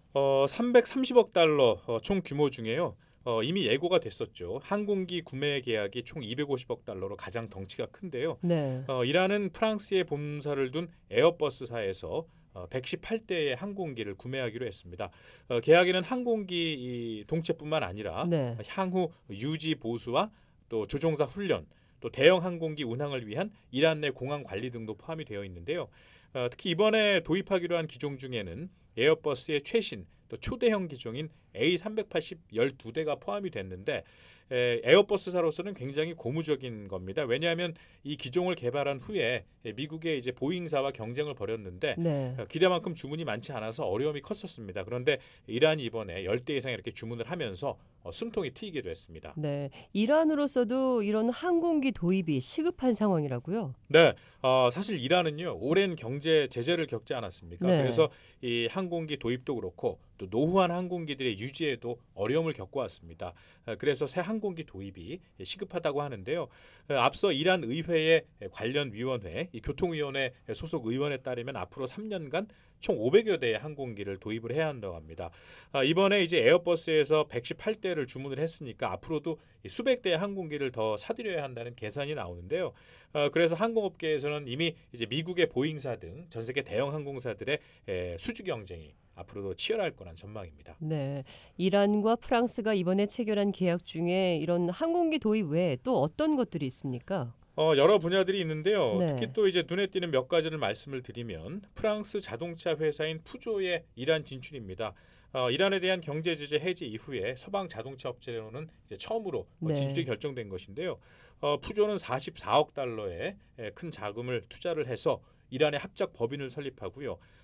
330억 달러 총 규모 중에요. 이미 예고가 됐었죠. 항공기 구매 계약이 총 250억 달러로 가장 덩치가 큰데요. 네. 이란은 프랑스에 본사를 둔 에어버스사에서 118대의 항공기를 구매하기로 했습니다. 계약에는 항공기 동체뿐만 아니라 네. 향후 유지 보수와 또 조종사 훈련, 또 대형 항공기 운항을 위한 이란 내 공항 관리 등도 포함이 되어 있는데요. 특히 이번에 도입하기로 한 기종 중에는 에어버스의 최신 또 초대형 기종인 A380 12대가 포함이 됐는데 에어버스사로서는 굉장히 고무적인 겁니다. 왜냐하면 이 기종을 개발한 후에 미국의 이제 보잉사와 경쟁을 벌였는데 네. 기대만큼 주문이 많지 않아서 어려움이 컸었습니다. 그런데 이란이 이번에 10대 이상 이렇게 주문을 하면서 숨통이 트이기도 했습니다. 네, 이란으로서도 이런 항공기 도입이 시급한 상황이라고요? 네, 사실 이란은요 오랜 경제 제재를 겪지 않았습니까? 네. 그래서 이 항공기 도입도 그렇고 또 노후한 항공기들의 유지에도 어려움을 겪어왔습니다. 그래서 새 항공기 도입이 시급하다고 하는데요. 앞서 이란 의회의 관련 위원회, 이 교통위원회 소속 의원에 따르면 앞으로 3년간 총 500여 대의 항공기를 도입을 해야 한다고 합니다. 이번에 이제 에어버스에서 118대를 주문을 했으니까 앞으로도 수백 대의 항공기를 더 사들여야 한다는 계산이 나오는데요. 그래서 항공업계에서는 이미 이제 미국의 보잉사 등 전 세계 대형 항공사들의 수주 경쟁이 앞으로도 치열할 거란 전망입니다. 네, 이란과 프랑스가 이번에 체결한 계약 중에 이런 항공기 도입 외에 또 어떤 것들이 있습니까? 여러 분야들이 있는데요. 네. 특히 또 이제 눈에 띄는 몇 가지를 말씀을 드리면 프랑스 자동차 회사인 푸조의 이란 진출입니다. 이란에 대한 경제 제재 해제 이후에 서방 자동차 업체로는 이제 처음으로 네. 진출이 결정된 것인데요. 푸조는 44억 달러의 큰 자금을 투자를 해서 이란의 합작 법인을 설립하고요.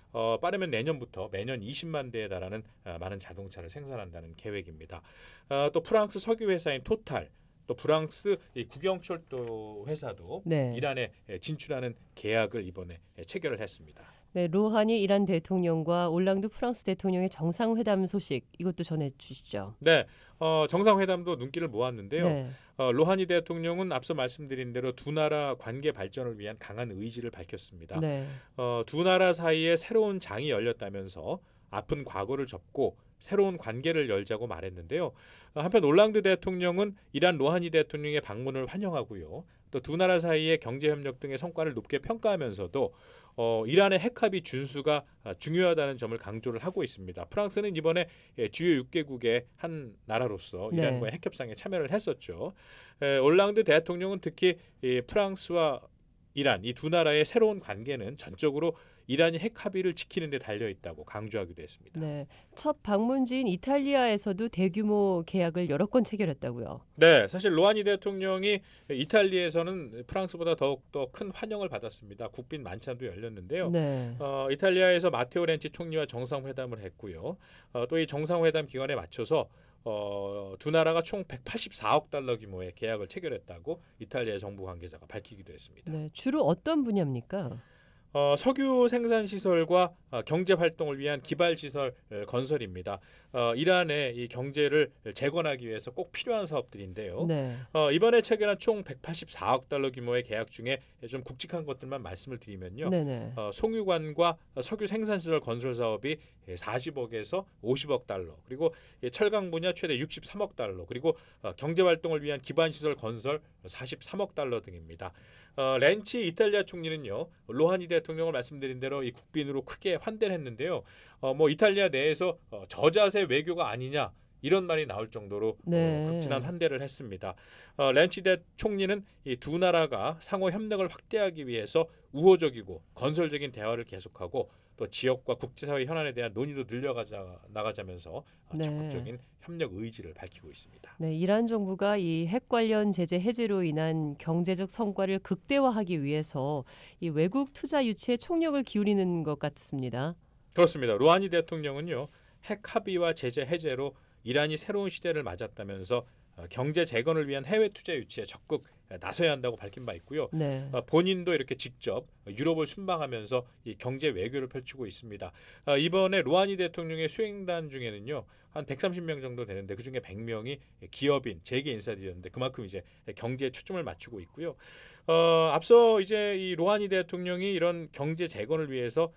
빠르면 내년부터 매년 20만 대에 달하는 많은 자동차를 생산한다는 계획입니다. 또 프랑스 석유 회사인 토탈, 또 프랑스 이 국영철도 회사도 네. 이란에 진출하는 계약을 이번에 체결을 했습니다. 네, 로하니 이란 대통령과 올랑드 프랑스 대통령의 정상회담 소식 이것도 전해주시죠. 네, 정상회담도 눈길을 모았는데요. 네. 로하니 대통령은 앞서 말씀드린 대로 두 나라 관계 발전을 위한 강한 의지를 밝혔습니다. 네. 두 나라 사이에 새로운 장이 열렸다면서 아픈 과거를 접고 새로운 관계를 열자고 말했는데요. 한편 올랑드 대통령은 이란 로하니 대통령의 방문을 환영하고요. 또 두 나라 사이의 경제협력 등의 성과를 높게 평가하면서도 이란의 핵합의 준수가 중요하다는 점을 강조를 하고 있습니다. 프랑스는 이번에 주요 6개국의 한 나라로서 이란과의 핵협상에 참여를 했었죠. 올랑드 대통령은 특히 프랑스와 이란 이 두 나라의 새로운 관계는 전적으로 이란이 핵 합의를 지키는 데 달려 있다고 강조하기도 했습니다. 네, 첫 방문지인 이탈리아에서도 대규모 계약을 여러 건 체결했다고요. 네, 사실 로하니 대통령이 이탈리아에서는 프랑스보다 더욱더 큰 환영을 받았습니다. 국빈 만찬도 열렸는데요. 네. 이탈리아에서 마테오 렌치 총리와 정상회담을 했고요. 또 이 정상회담 기간에 맞춰서 두 나라가 총 184억 달러 규모의 계약을 체결했다고 이탈리아 정부 관계자가 밝히기도 했습니다. 네, 주로 어떤 분야입니까? 석유 생산 시설과 경제 활동을 위한 기발 시설 건설입니다. 이란의 이 경제를 재건하기 위해서 꼭 필요한 사업들인데요. 네. 이번에 체결한 총 184억 달러 규모의 계약 중에 좀 굵직한 것들만 말씀을 드리면요. 네네. 송유관과 석유 생산 시설 건설 사업이 40억에서 50억 달러, 그리고 철강 분야 최대 63억 달러, 그리고 경제 활동을 위한 기반 시설 건설 43억 달러 등입니다. 렌치 이탈리아 총리는요, 로하니 대통령을 말씀드린 대로 이 국빈으로 크게 환대를 했는데요. 이탈리아 내에서 저자세 외교가 아니냐 이런 말이 나올 정도로 극진한 환대를 했습니다. 렌치 총리는 이 두 나라가 상호 협력을 확대하기 위해서 우호적이고 건설적인 대화를 계속하고 또 지역과 국제사회 현안에 대한 논의도 나가자면서 적극적인 협력 의지를 밝히고 있습니다. 네, 이란 정부가 이 핵 관련 제재 해제로 인한 경제적 성과를 극대화하기 위해서 이 외국 투자 유치에 총력을 기울이는 것 같습니다. 그렇습니다. 로하니 대통령은요, 핵 합의와 제재 해제로 이란이 새로운 시대를 맞았다면서 경제 재건을 위한 해외 투자 유치에 적극 나서야 한다고 밝힌 바 있고요. 네. 본인도 이렇게 직접 유럽을 순방하면서 이 경제 외교를 펼치고 있습니다. 이번에 로하니 대통령의 수행단 중에는요, 한 130명 정도 되는데 그중에 100명이 기업인, 재계 인사들이었는데 그만큼 이제 경제에 초점을 맞추고 있고요. 앞서 이제 이 로하니 대통령이 이런 경제 재건을 위해서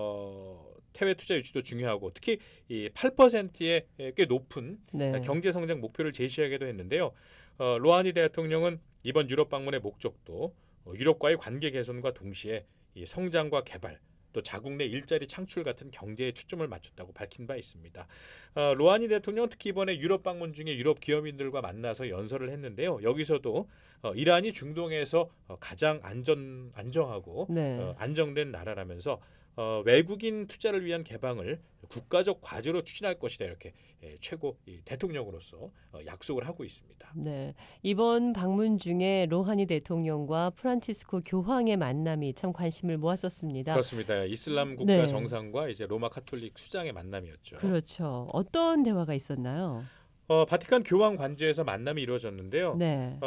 해외 투자 유치도 중요하고 특히 이 8%의 꽤 높은 경제 성장 목표를 제시하기도 했는데요. 로하니 대통령은 이번 유럽 방문의 목적도 유럽과의 관계 개선과 동시에 이 성장과 개발, 또 자국 내 일자리 창출 같은 경제에 초점을 맞췄다고 밝힌 바 있습니다. 로하니 대통령은 특히 이번에 유럽 방문 중에 유럽 기업인들과 만나서 연설을 했는데요. 여기서도 이란이 중동에서 가장 안정하고 안정된 나라라면서 외국인 투자를 위한 개방을 국가적 과제로 추진할 것이다 이렇게 최고 대통령으로서 약속을 하고 있습니다. 네, 이번 방문 중에 로하니 대통령과 프란치스코 교황의 만남이 참 관심을 모았었습니다. 그렇습니다. 이슬람 국가 정상과 이제 로마 카톨릭 수장의 만남이었죠. 그렇죠. 어떤 대화가 있었나요? 바티칸 교황 관저에서 만남이 이루어졌는데요. 네.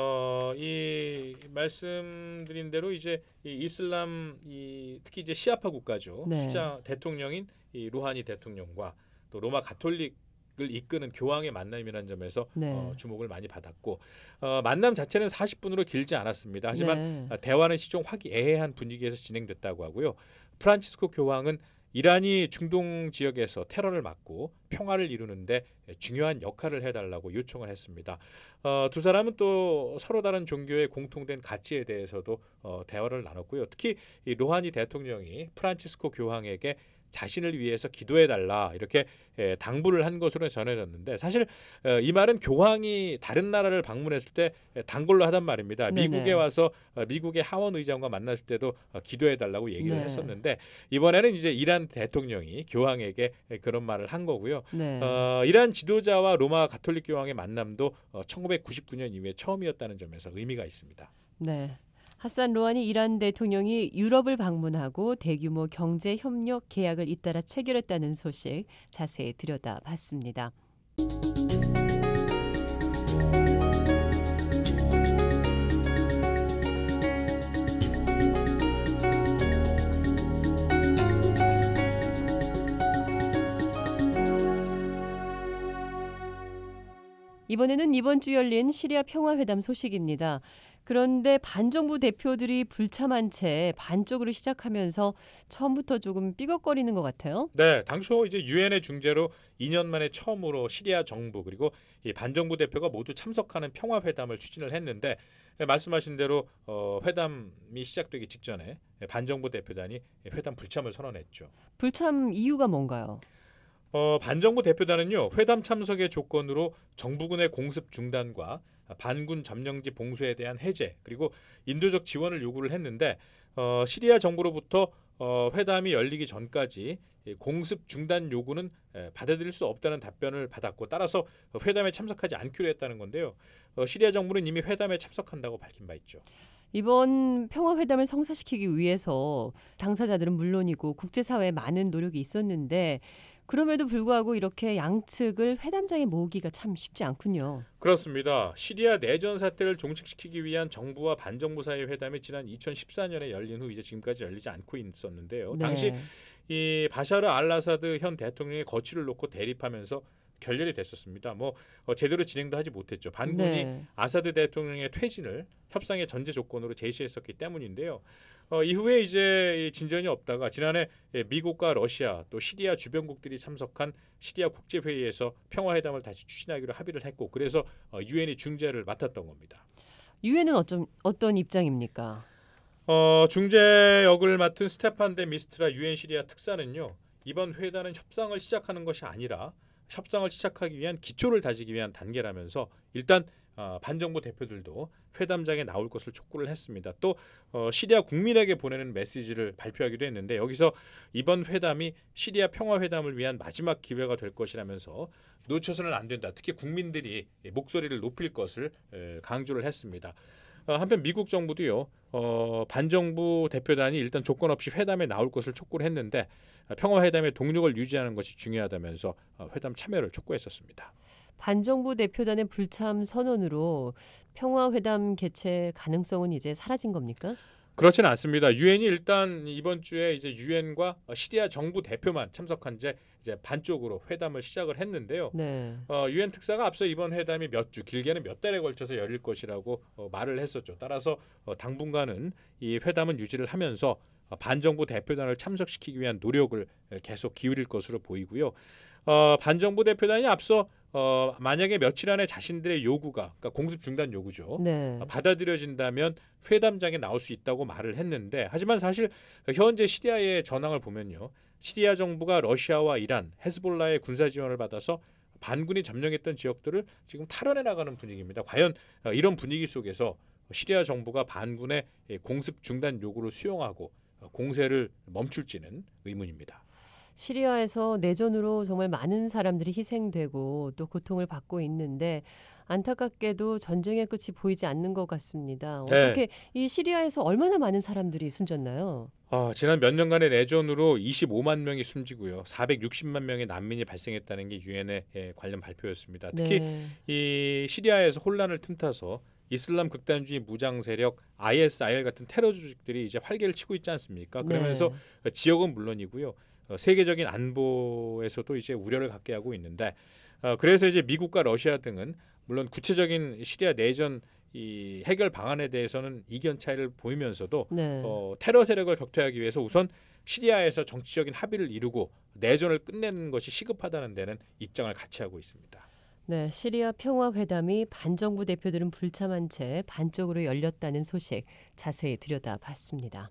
이 말씀드린 대로 이제 이 이슬람 특히 이제 시아파 국가죠. 수장 대통령인 이 로하니 대통령과 또 로마 가톨릭을 이끄는 교황의 만남이라는 점에서 주목을 많이 받았고 만남 자체는 40분으로 길지 않았습니다. 하지만 대화는 시종 화기애애한 분위기에서 진행됐다고 하고요. 프란치스코 교황은 이란이 중동 지역에서 테러를 막고 평화를 이루는데 중요한 역할을 해달라고 요청을 했습니다. 두 사람은 또 서로 다른 종교의 공통된 가치에 대해서도 대화를 나눴고요. 특히 이 로하니 대통령이 프란치스코 교황에게 자신을 위해서 기도해달라 이렇게 당부를 한 것으로 전해졌는데 사실 이 말은 교황이 다른 나라를 방문했을 때 단골로 하단 말입니다. 미국에 와서 미국의 하원 의장과 만났을 때도 기도해달라고 얘기를 했었는데 이번에는 이제 이란 대통령이 교황에게 그런 말을 한 거고요. 이란 지도자와 로마 가톨릭 교황의 만남도 1999년 이후에 처음이었다는 점에서 의미가 있습니다. 네. 하산 로하니 이란 대통령이 유럽을 방문하고 대규모 경제 협력 계약을 잇따라 체결했다는 소식 자세히 들여다봤습니다. 이번에는 이번 주 열린 시리아 평화회담 소식입니다. 그런데 반정부 대표들이 불참한 채 반쪽으로 시작하면서 처음부터 조금 삐걱거리는 것 같아요. 네, 당초 이제 유엔의 중재로 2년 만에 처음으로 시리아 정부 그리고 이 반정부 대표가 모두 참석하는 평화회담을 추진을 했는데 말씀하신 대로 회담이 시작되기 직전에 반정부 대표단이 회담 불참을 선언했죠. 불참 이유가 뭔가요? 반정부 대표단은요 회담 참석의 조건으로 정부군의 공습 중단과 반군 점령지 봉쇄에 대한 해제 그리고 인도적 지원을 요구를 했는데 시리아 정부로부터 회담이 열리기 전까지 공습 중단 요구는 받아들일 수 없다는 답변을 받았고 따라서 회담에 참석하지 않기로 했다는 건데요. 시리아 정부는 이미 회담에 참석한다고 밝힌 바 있죠. 이번 평화회담을 성사시키기 위해서 당사자들은 물론이고 국제사회에 많은 노력이 있었는데 그럼에도 불구하고 이렇게 양측을 회담장에 모으기가 참 쉽지 않군요. 그렇습니다. 시리아 내전 사태를 종식시키기 위한 정부와 반정부 사이의 회담이 지난 2014년에 열린 후 이제 지금까지 열리지 않고 있었는데요. 네. 당시 이 바샤르 알아사드 현 대통령의 거취를 놓고 대립하면서 결렬이 됐었습니다. 제대로 진행도 하지 못했죠. 반군이 네. 아사드 대통령의 퇴진을 협상의 전제 조건으로 제시했었기 때문인데요. 이후에 이제 진전이 없다가 지난해 미국과 러시아 또 시리아 주변국들이 참석한 시리아 국제회의에서 평화회담을 다시 추진하기로 합의를 했고 그래서 유엔이 중재를 맡았던 겁니다. 유엔은 어떤 입장입니까? 중재 역을 맡은 스테판 데 미스트라 유엔 시리아 특사는요. 이번 회담은 협상을 시작하는 것이 아니라 협상을 시작하기 위한 기초를 다지기 위한 단계라면서 일단 반정부 대표들도 회담장에 나올 것을 촉구를 했습니다. 또 시리아 국민에게 보내는 메시지를 발표하기도 했는데 여기서 이번 회담이 시리아 평화회담을 위한 마지막 기회가 될 것이라면서 놓쳐서는 안 된다. 특히 국민들이 목소리를 높일 것을 강조를 했습니다. 한편 미국 정부도요. 반정부 대표단이 일단 조건 없이 회담에 나올 것을 촉구를 했는데 평화회담의 동력을 유지하는 것이 중요하다면서 회담 참여를 촉구했었습니다. 반정부 대표단의 불참 선언으로 평화회담 개최 가능성은 이제 사라진 겁니까? 그렇지는 않습니다. 유엔이 일단 이번 주에 이제 유엔과 시리아 정부 대표만 참석한 채 이제 반쪽으로 회담을 시작을 했는데요. 네. 유엔 특사가 앞서 이번 회담이 몇 주, 길게는 몇 달에 걸쳐서 열릴 것이라고 말을 했었죠. 따라서 당분간은 이 회담은 유지를 하면서 반정부 대표단을 참석시키기 위한 노력을 계속 기울일 것으로 보이고요. 반정부 대표단이 앞서 만약에 며칠 안에 자신들의 요구가 그러니까 공습 중단 요구죠. 네. 받아들여진다면 회담장에 나올 수 있다고 말을 했는데 하지만 사실 현재 시리아의 전황을 보면요. 시리아 정부가 러시아와 이란, 헤즈볼라의 군사 지원을 받아서 반군이 점령했던 지역들을 지금 탈환해 나가는 분위기입니다. 과연 이런 분위기 속에서 시리아 정부가 반군의 공습 중단 요구를 수용하고 공세를 멈출지는 의문입니다. 시리아에서 내전으로 정말 많은 사람들이 희생되고 또 고통을 받고 있는데 안타깝게도 전쟁의 끝이 보이지 않는 것 같습니다. 어떻게 이 시리아에서 얼마나 많은 사람들이 숨졌나요? 지난 몇 년간의 내전으로 25만 명이 숨지고요. 460만 명의 난민이 발생했다는 게 유엔의 관련 발표였습니다. 특히 네. 이 시리아에서 혼란을 틈타서 이슬람 극단주의 무장 세력 ISIL 같은 테러 조직들이 이제 활개를 치고 있지 않습니까? 그러면서 지역은 물론이고요. 세계적인 안보에서도 이제 우려를 갖게 하고 있는데 그래서 이제 미국과 러시아 등은 물론 구체적인 시리아 내전 이 해결 방안에 대해서는 이견 차이를 보이면서도 네. 테러 세력을 격퇴하기 위해서 우선 시리아에서 정치적인 합의를 이루고 내전을 끝내는 것이 시급하다는 데는 입장을 같이 하고 있습니다. 네, 시리아 평화회담이 반정부 대표들은 불참한 채 반쪽으로 열렸다는 소식 자세히 들여다봤습니다.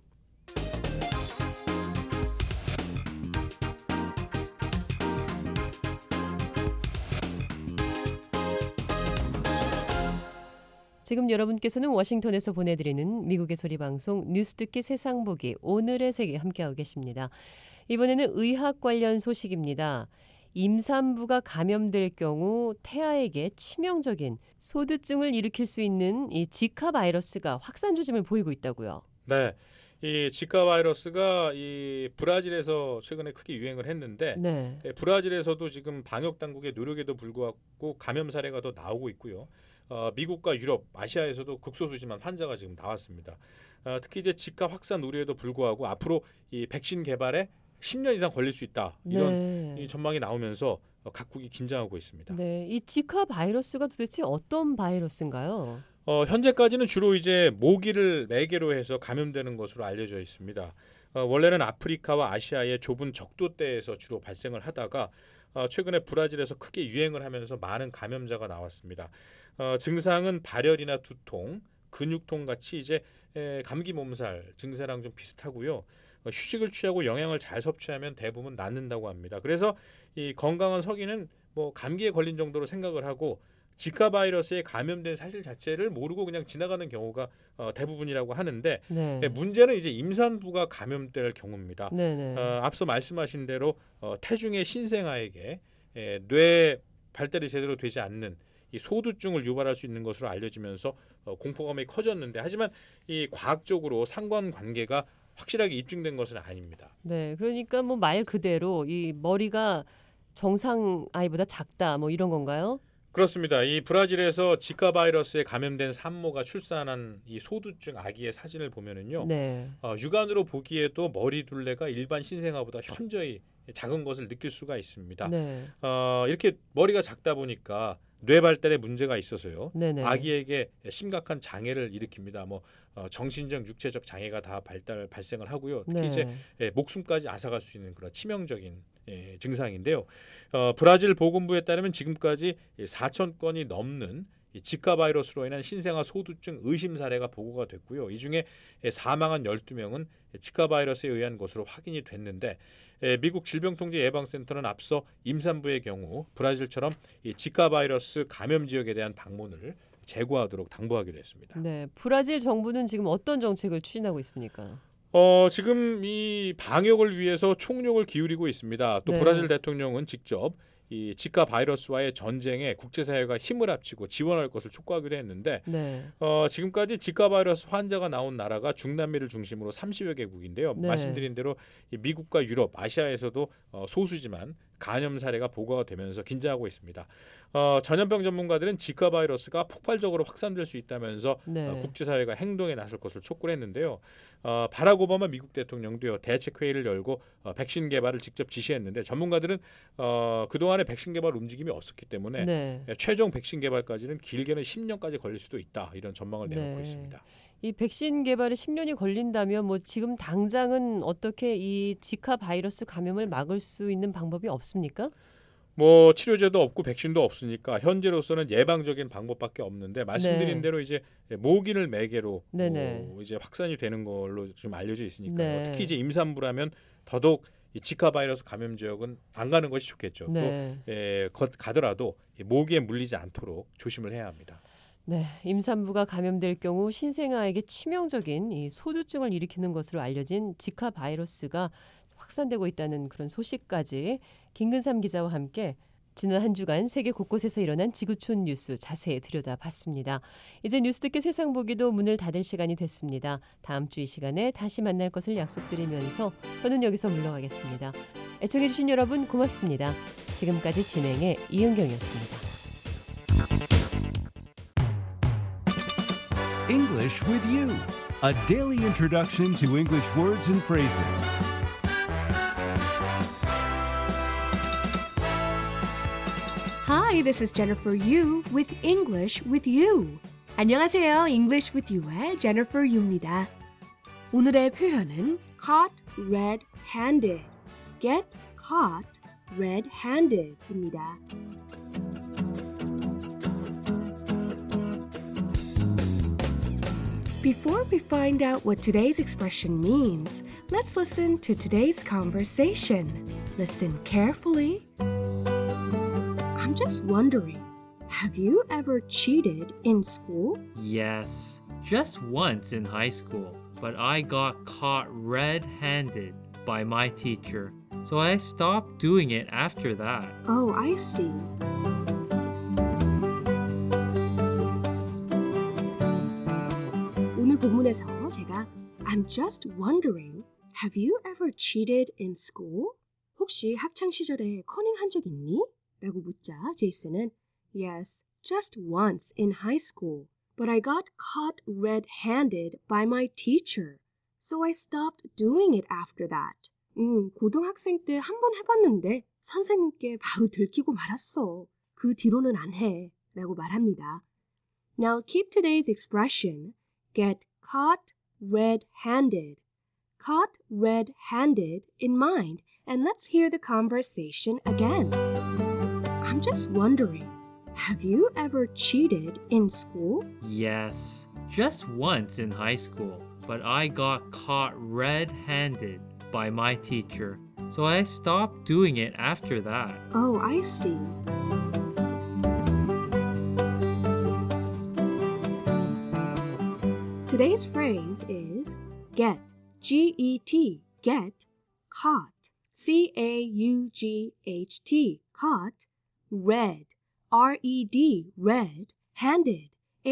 지금 여러분께서는 워싱턴에서 보내드리는 미국의 소리 방송 뉴스 듣기 세상 보기 오늘의 세계 함께하고 계십니다. 이번에는 의학 관련 소식입니다. 임산부가 감염될 경우 태아에게 치명적인 소두증을 일으킬 수 있는 이 지카 바이러스가 확산 조짐을 보이고 있다고요. 네. 이 지카 바이러스가 이 브라질에서 최근에 크게 유행을 했는데 네. 브라질에서도 지금 방역 당국의 노력에도 불구하고 감염 사례가 더 나오고 있고요. 미국과 유럽, 아시아에서도 극소수지만 환자가 지금 나왔습니다. 특히 이제 지카 확산 우려에도 불구하고 앞으로 이 백신 개발에 10년 이상 걸릴 수 있다. 이런 이 전망이 나오면서 각국이 긴장하고 있습니다. 네, 이 지카 바이러스가 도대체 어떤 바이러스인가요? 현재까지는 주로 이제 모기를 매개로 해서 감염되는 것으로 알려져 있습니다. 원래는 아프리카와 아시아의 좁은 적도대에서 주로 발생을 하다가 최근에 브라질에서 크게 유행을 하면서 많은 감염자가 나왔습니다. 증상은 발열이나 두통, 근육통 같이 이제 감기 몸살 증세랑 좀 비슷하고요. 휴식을 취하고 영양을 잘 섭취하면 대부분 낫는다고 합니다. 그래서 이 건강한 서기는 뭐 감기에 걸린 정도로 생각을 하고 지카 바이러스에 감염된 사실 자체를 모르고 그냥 지나가는 경우가 대부분이라고 하는데 네. 문제는 이제 임산부가 감염될 경우입니다. 네네. 앞서 말씀하신 대로 태중의 신생아에게 뇌 발달이 제대로 되지 않는 이 소두증을 유발할 수 있는 것으로 알려지면서 공포감이 커졌는데 하지만 이 과학적으로 상관관계가 확실하게 입증된 것은 아닙니다. 네, 그러니까 뭐 말 그대로 이 머리가 정상 아이보다 작다 뭐 이런 건가요? 그렇습니다. 이 브라질에서 지카 바이러스에 감염된 산모가 출산한 이 소두증 아기의 사진을 보면은요, 네. 육안으로 보기에도 머리 둘레가 일반 신생아보다 현저히 작은 것을 느낄 수가 있습니다. 네. 이렇게 머리가 작다 보니까 뇌 발달에 문제가 있어서요. 네네. 아기에게 심각한 장애를 일으킵니다. 뭐 정신적, 육체적 장애가 다 발생을 하고요. 특히 네. 이제 목숨까지 앗아갈 수 있는 그런 치명적인 증상인데요. 브라질 보건부에 따르면 지금까지 4천 건이 넘는 이 지카 바이러스로 인한 신생아 소두증 의심 사례가 보고가 됐고요. 이 중에 사망한 12명은 지카 바이러스에 의한 것으로 확인이 됐는데 미국 질병통제예방센터는 앞서 임산부의 경우 브라질처럼 이 지카 바이러스 감염 지역에 대한 방문을 제고하도록 당부하기로 했습니다. 네, 브라질 정부는 지금 어떤 정책을 추진하고 있습니까? 지금 이 방역을 위해서 총력을 기울이고 있습니다. 또 네. 브라질 대통령은 직접 이 지카 바이러스와의 전쟁에 국제사회가 힘을 합치고 지원할 것을 촉구하기로 했는데 네. 지금까지 지카 바이러스 환자가 나온 나라가 중남미를 중심으로 30여 개국인데요. 네. 말씀드린 대로 이 미국과 유럽, 아시아에서도 소수지만 감염 사례가 보고가 되면서 긴장하고 있습니다. 전염병 전문가들은 지카 바이러스가 폭발적으로 확산될 수 있다면서 네. 국제사회가 행동에 나설 것을 촉구를 했는데요. 바락 오바마 미국 대통령도요, 대책회의를 열고 백신 개발을 직접 지시했는데 전문가들은 그동안의 백신 개발 움직임이 없었기 때문에 네. 최종 백신 개발까지는 길게는 10년까지 걸릴 수도 있다, 이런 전망을 내놓고 네. 있습니다. 이 백신 개발에 10년이 걸린다면 뭐 지금 당장은 어떻게 이 지카 바이러스 감염을 막을 수 있는 방법이 없습니까? 뭐 치료제도 없고 백신도 없으니까 현재로서는 예방적인 방법밖에 없는데 말씀드린 네. 대로 이제 모기를 매개로 네네. 이제 확산이 되는 걸로 좀 알려져 있으니까요. 네. 특히 이제 임산부라면 더더욱 이 지카 바이러스 감염 지역은 안 가는 것이 좋겠죠. 네. 또 가더라도 이 모기에 물리지 않도록 조심을 해야 합니다. 네, 임산부가 감염될 경우 신생아에게 치명적인 이 소두증을 일으키는 것으로 알려진 지카 바이러스가 확산되고 있다는 그런 소식까지 김근삼 기자와 함께 지난 한 주간 세계 곳곳에서 일어난 지구촌 뉴스 자세히 들여다봤습니다. 이제 뉴스 듣기 세상 보기도 문을 닫을 시간이 됐습니다. 다음 주 이 시간에 다시 만날 것을 약속드리면서 저는 여기서 물러가겠습니다. 애청해주신 여러분 고맙습니다. 지금까지 진행의 이은경이었습니다. English with you, a daily introduction to English words and phrases. Hi, this is Jennifer Yu with English with You. 안녕하세요. English with You의 Jennifer Yu입니다. 오늘의 표현은 caught red-handed, get caught red-handed입니다. Before we find out what today's expression means, let's listen to today's conversation. Listen carefully. I'm just wondering, have you ever cheated in school? Yes, just once in high school, but I got caught red-handed. by my teacher, so I stopped doing it after that. Oh, I see. 오늘 본문에서 제가 I'm just wondering, have you ever cheated in school? 혹시 학창 시절에 커닝한 적 있니? 라고 묻자 제이슨은 Yes, just once in high school. But I got caught red-handed by my teacher. So I stopped doing it after that. 고등학생 때 한 번 해봤는데 선생님께 바로 들키고 말았어. 그 뒤로는 안 해. 라고 말합니다. Now keep today's expression. Get caught red-handed. Caught red-handed in mind. And let's hear the conversation again. I'm just wondering, have you ever cheated in school? Yes, just once in high school, but I got caught red-handed by my teacher, so I stopped doing it after that. Oh, I see. Today's phrase is get, G-E-T, get, caught, C-A-U-G-H-T, caught, red, R-E-D, red, handed,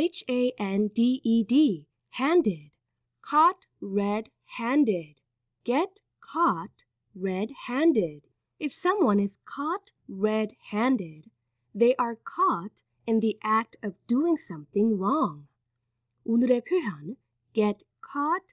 H-A-N-D-E-D, handed, caught red-handed, get caught red-handed. If someone is caught red-handed, they are caught in the act of doing something wrong. 오늘의 표현 get caught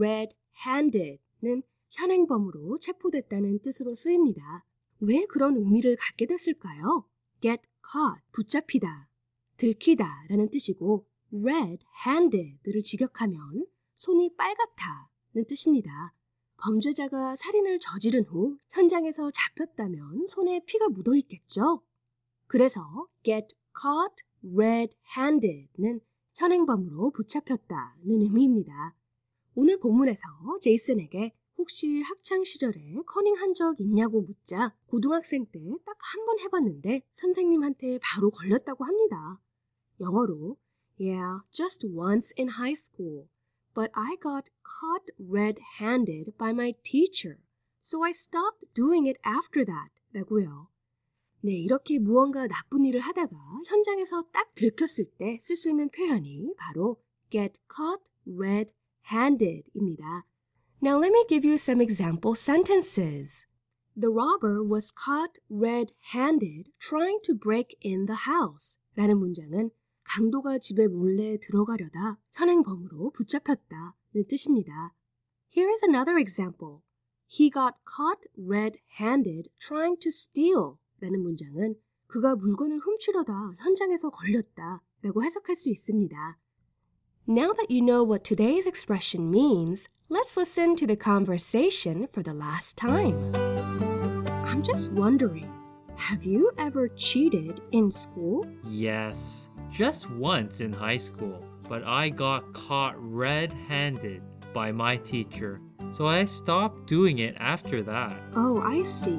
red-handed는 현행범으로 체포됐다는 뜻으로 쓰입니다. 왜 그런 의미를 갖게 됐을까요? get caught, 붙잡히다, 들키다 라는 뜻이고 red-handed를 직역하면 손이 빨갛다는 뜻입니다. 범죄자가 살인을 저지른 후 현장에서 잡혔다면 손에 피가 묻어 있겠죠? 그래서 get caught red-handed는 현행범으로 붙잡혔다는 의미입니다. 오늘 본문에서 제이슨에게 혹시 학창 시절에 커닝한 적 있냐고 묻자 고등학생 때 딱 한 번 해봤는데 선생님한테 바로 걸렸다고 합니다. 영어로 Yeah, just once in high school. But I got caught red-handed by my teacher. So I stopped doing it after that. 라고요. 네, 이렇게 무언가 나쁜 일을 하다가 현장에서 딱 들켰을 때 쓸 수 있는 표현이 바로 get caught red-handed입니다. Now let me give you some example sentences. The robber was caught red-handed trying to break in the house. 라는 문장은 강도가 집에 몰래 들어가려다 현행범으로 붙잡혔다는 뜻입니다. Here is another example. He got caught red-handed trying to steal. 라는 문장은 그가 물건을 훔치려다 현장에서 걸렸다 라고 해석할 수 있습니다. Now that you know what today's expression means, let's listen to the conversation for the last time. I'm just wondering, have you ever cheated in school? Yes, just once in high school, but I got caught red-handed by my teacher, so I stopped doing it after that. Oh, I see.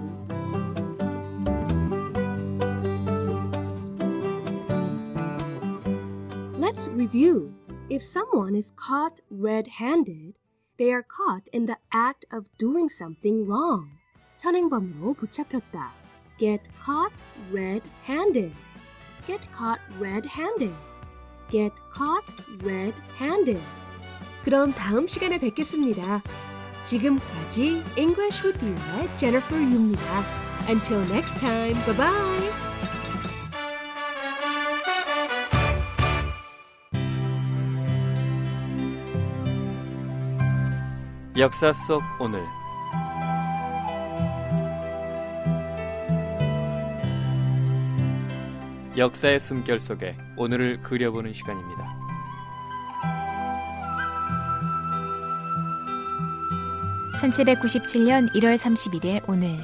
Let's review. If someone is caught red-handed, they are caught in the act of doing something wrong. 현행범으로 붙잡혔다. Get caught red-handed. Get caught red-handed. Get caught red-handed. 그럼 다음 시간에 뵙겠습니다. 지금까지 English with You의 Jennifer Yu입니다. Until next time, bye-bye! 역사 속 오늘 역사의 숨결 속에 오늘을 그려보는 시간입니다. (1797년 1월 31일) 오늘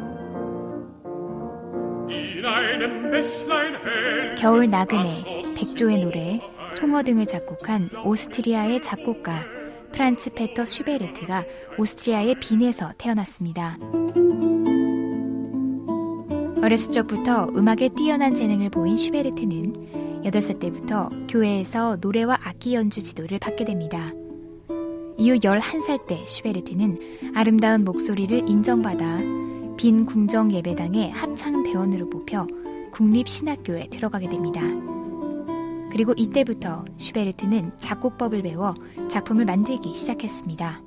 겨울 나그네, 백조의 노래, 송어 등을 작곡한 오스트리아의 작곡가 프란츠 페터 슈베르트가 오스트리아의 빈에서 태어났습니다. 어렸을 적부터 음악에 뛰어난 재능을 보인 슈베르트는 8살 때부터 교회에서 노래와 악기 연주 지도를 받게 됩니다. 이후 11살 때 슈베르트는 아름다운 목소리를 인정받아 빈 궁정 예배당의 합창대원으로 뽑혀 국립신학교에 들어가게 됩니다. 그리고 이때부터 슈베르트는 작곡법을 배워 작품을 만들기 시작했습니다.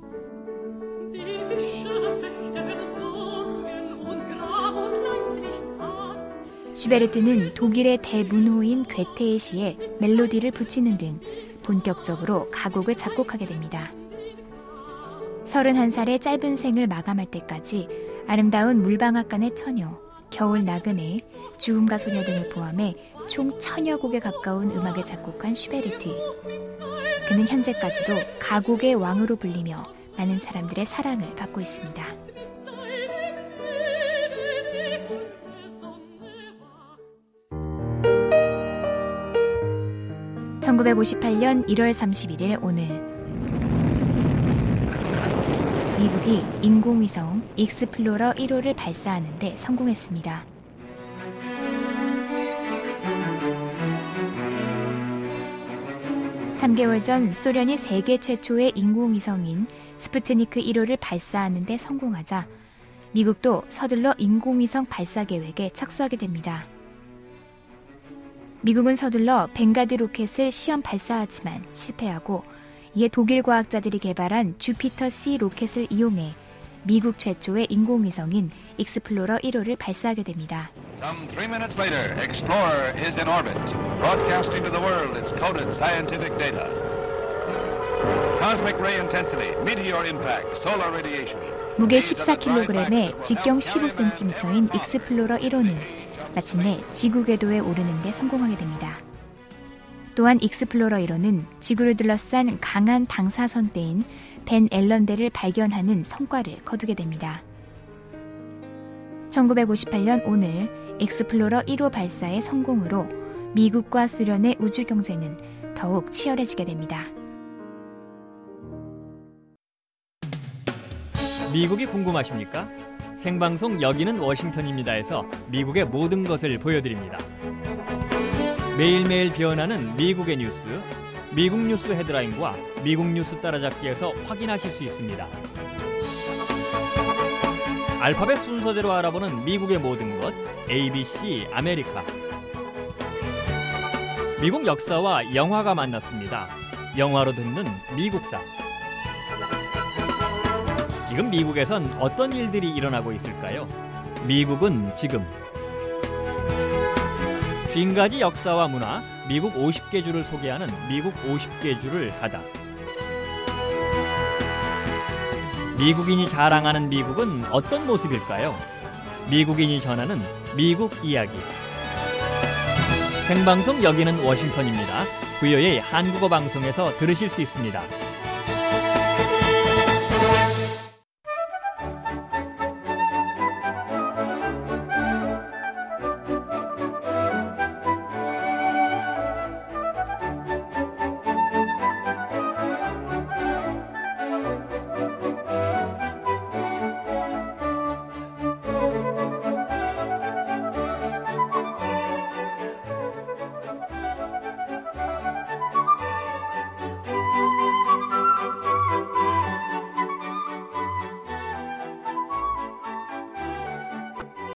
슈베르트는 독일의 대문호인 괴테의 시에 멜로디를 붙이는 등 본격적으로 가곡을 작곡하게 됩니다. 31살의 짧은 생을 마감할 때까지 아름다운 물방앗간의 처녀, 겨울 나그네, 죽음과 소녀 등을 포함해 총 1000여 곡에 가까운 음악을 작곡한 슈베르트. 그는 현재까지도 가곡의 왕으로 불리며 많은 사람들의 사랑을 받고 있습니다. (1958년 1월 31일) 오늘 미국이 인공위성 익스플로러 1호를 발사하는 데 성공했습니다. (3개월) 전 소련이 세계 최초의 인공위성인 스푸트니크 1호를 발사하는 데 성공하자 미국도 서둘러 인공위성 발사 계획에 착수하게 됩니다. 미국은 서둘러 벵가드 로켓을 시험 발사하지만 실패하고 이에 독일 과학자들이 개발한 주피터 C 로켓을 이용해 미국 최초의 인공위성인 익스플로러 1호를 발사하게 됩니다. Some 3 minutes later, Explorer is in orbit, broadcasting to the world its coded scientific data. Cosmic ray intensity, meteor impact, solar radiation. 무게 14kg에 직경 15cm인 익스플로러 1호는 마침내 지구 궤도에 오르는 데 성공하게 됩니다. 또한 익스플로러 1호는 지구를 둘러싼 강한 방사선대인 벤 앨런대를 발견하는 성과를 거두게 됩니다. 1958년 오늘 익스플로러 1호 발사의 성공으로 미국과 소련의 우주 경쟁은 더욱 치열해지게 됩니다. 미국이 궁금하십니까? 생방송 여기는 워싱턴입니다에서 미국의 모든 것을 보여드립니다. 매일매일 변하는 미국의 뉴스, 미국 뉴스 헤드라인과 미국 뉴스 따라잡기에서 확인하실 수 있습니다. 알파벳 순서대로 알아보는 미국의 모든 것, ABC 아메리카. 미국 역사와 영화가 만났습니다. 영화로 듣는 미국사. 지금 미국에선 어떤 일들이 일어나고 있을까요? 미국은 지금. 50가지 역사와 문화, 미국 50개 주를 소개하는 미국 50개 주를 가다. 미국인이 자랑하는 미국은 어떤 모습일까요? 미국인이 전하는 미국 이야기. 생방송 여기는 워싱턴입니다. VOA 한국어 방송에서 들으실 수 있습니다.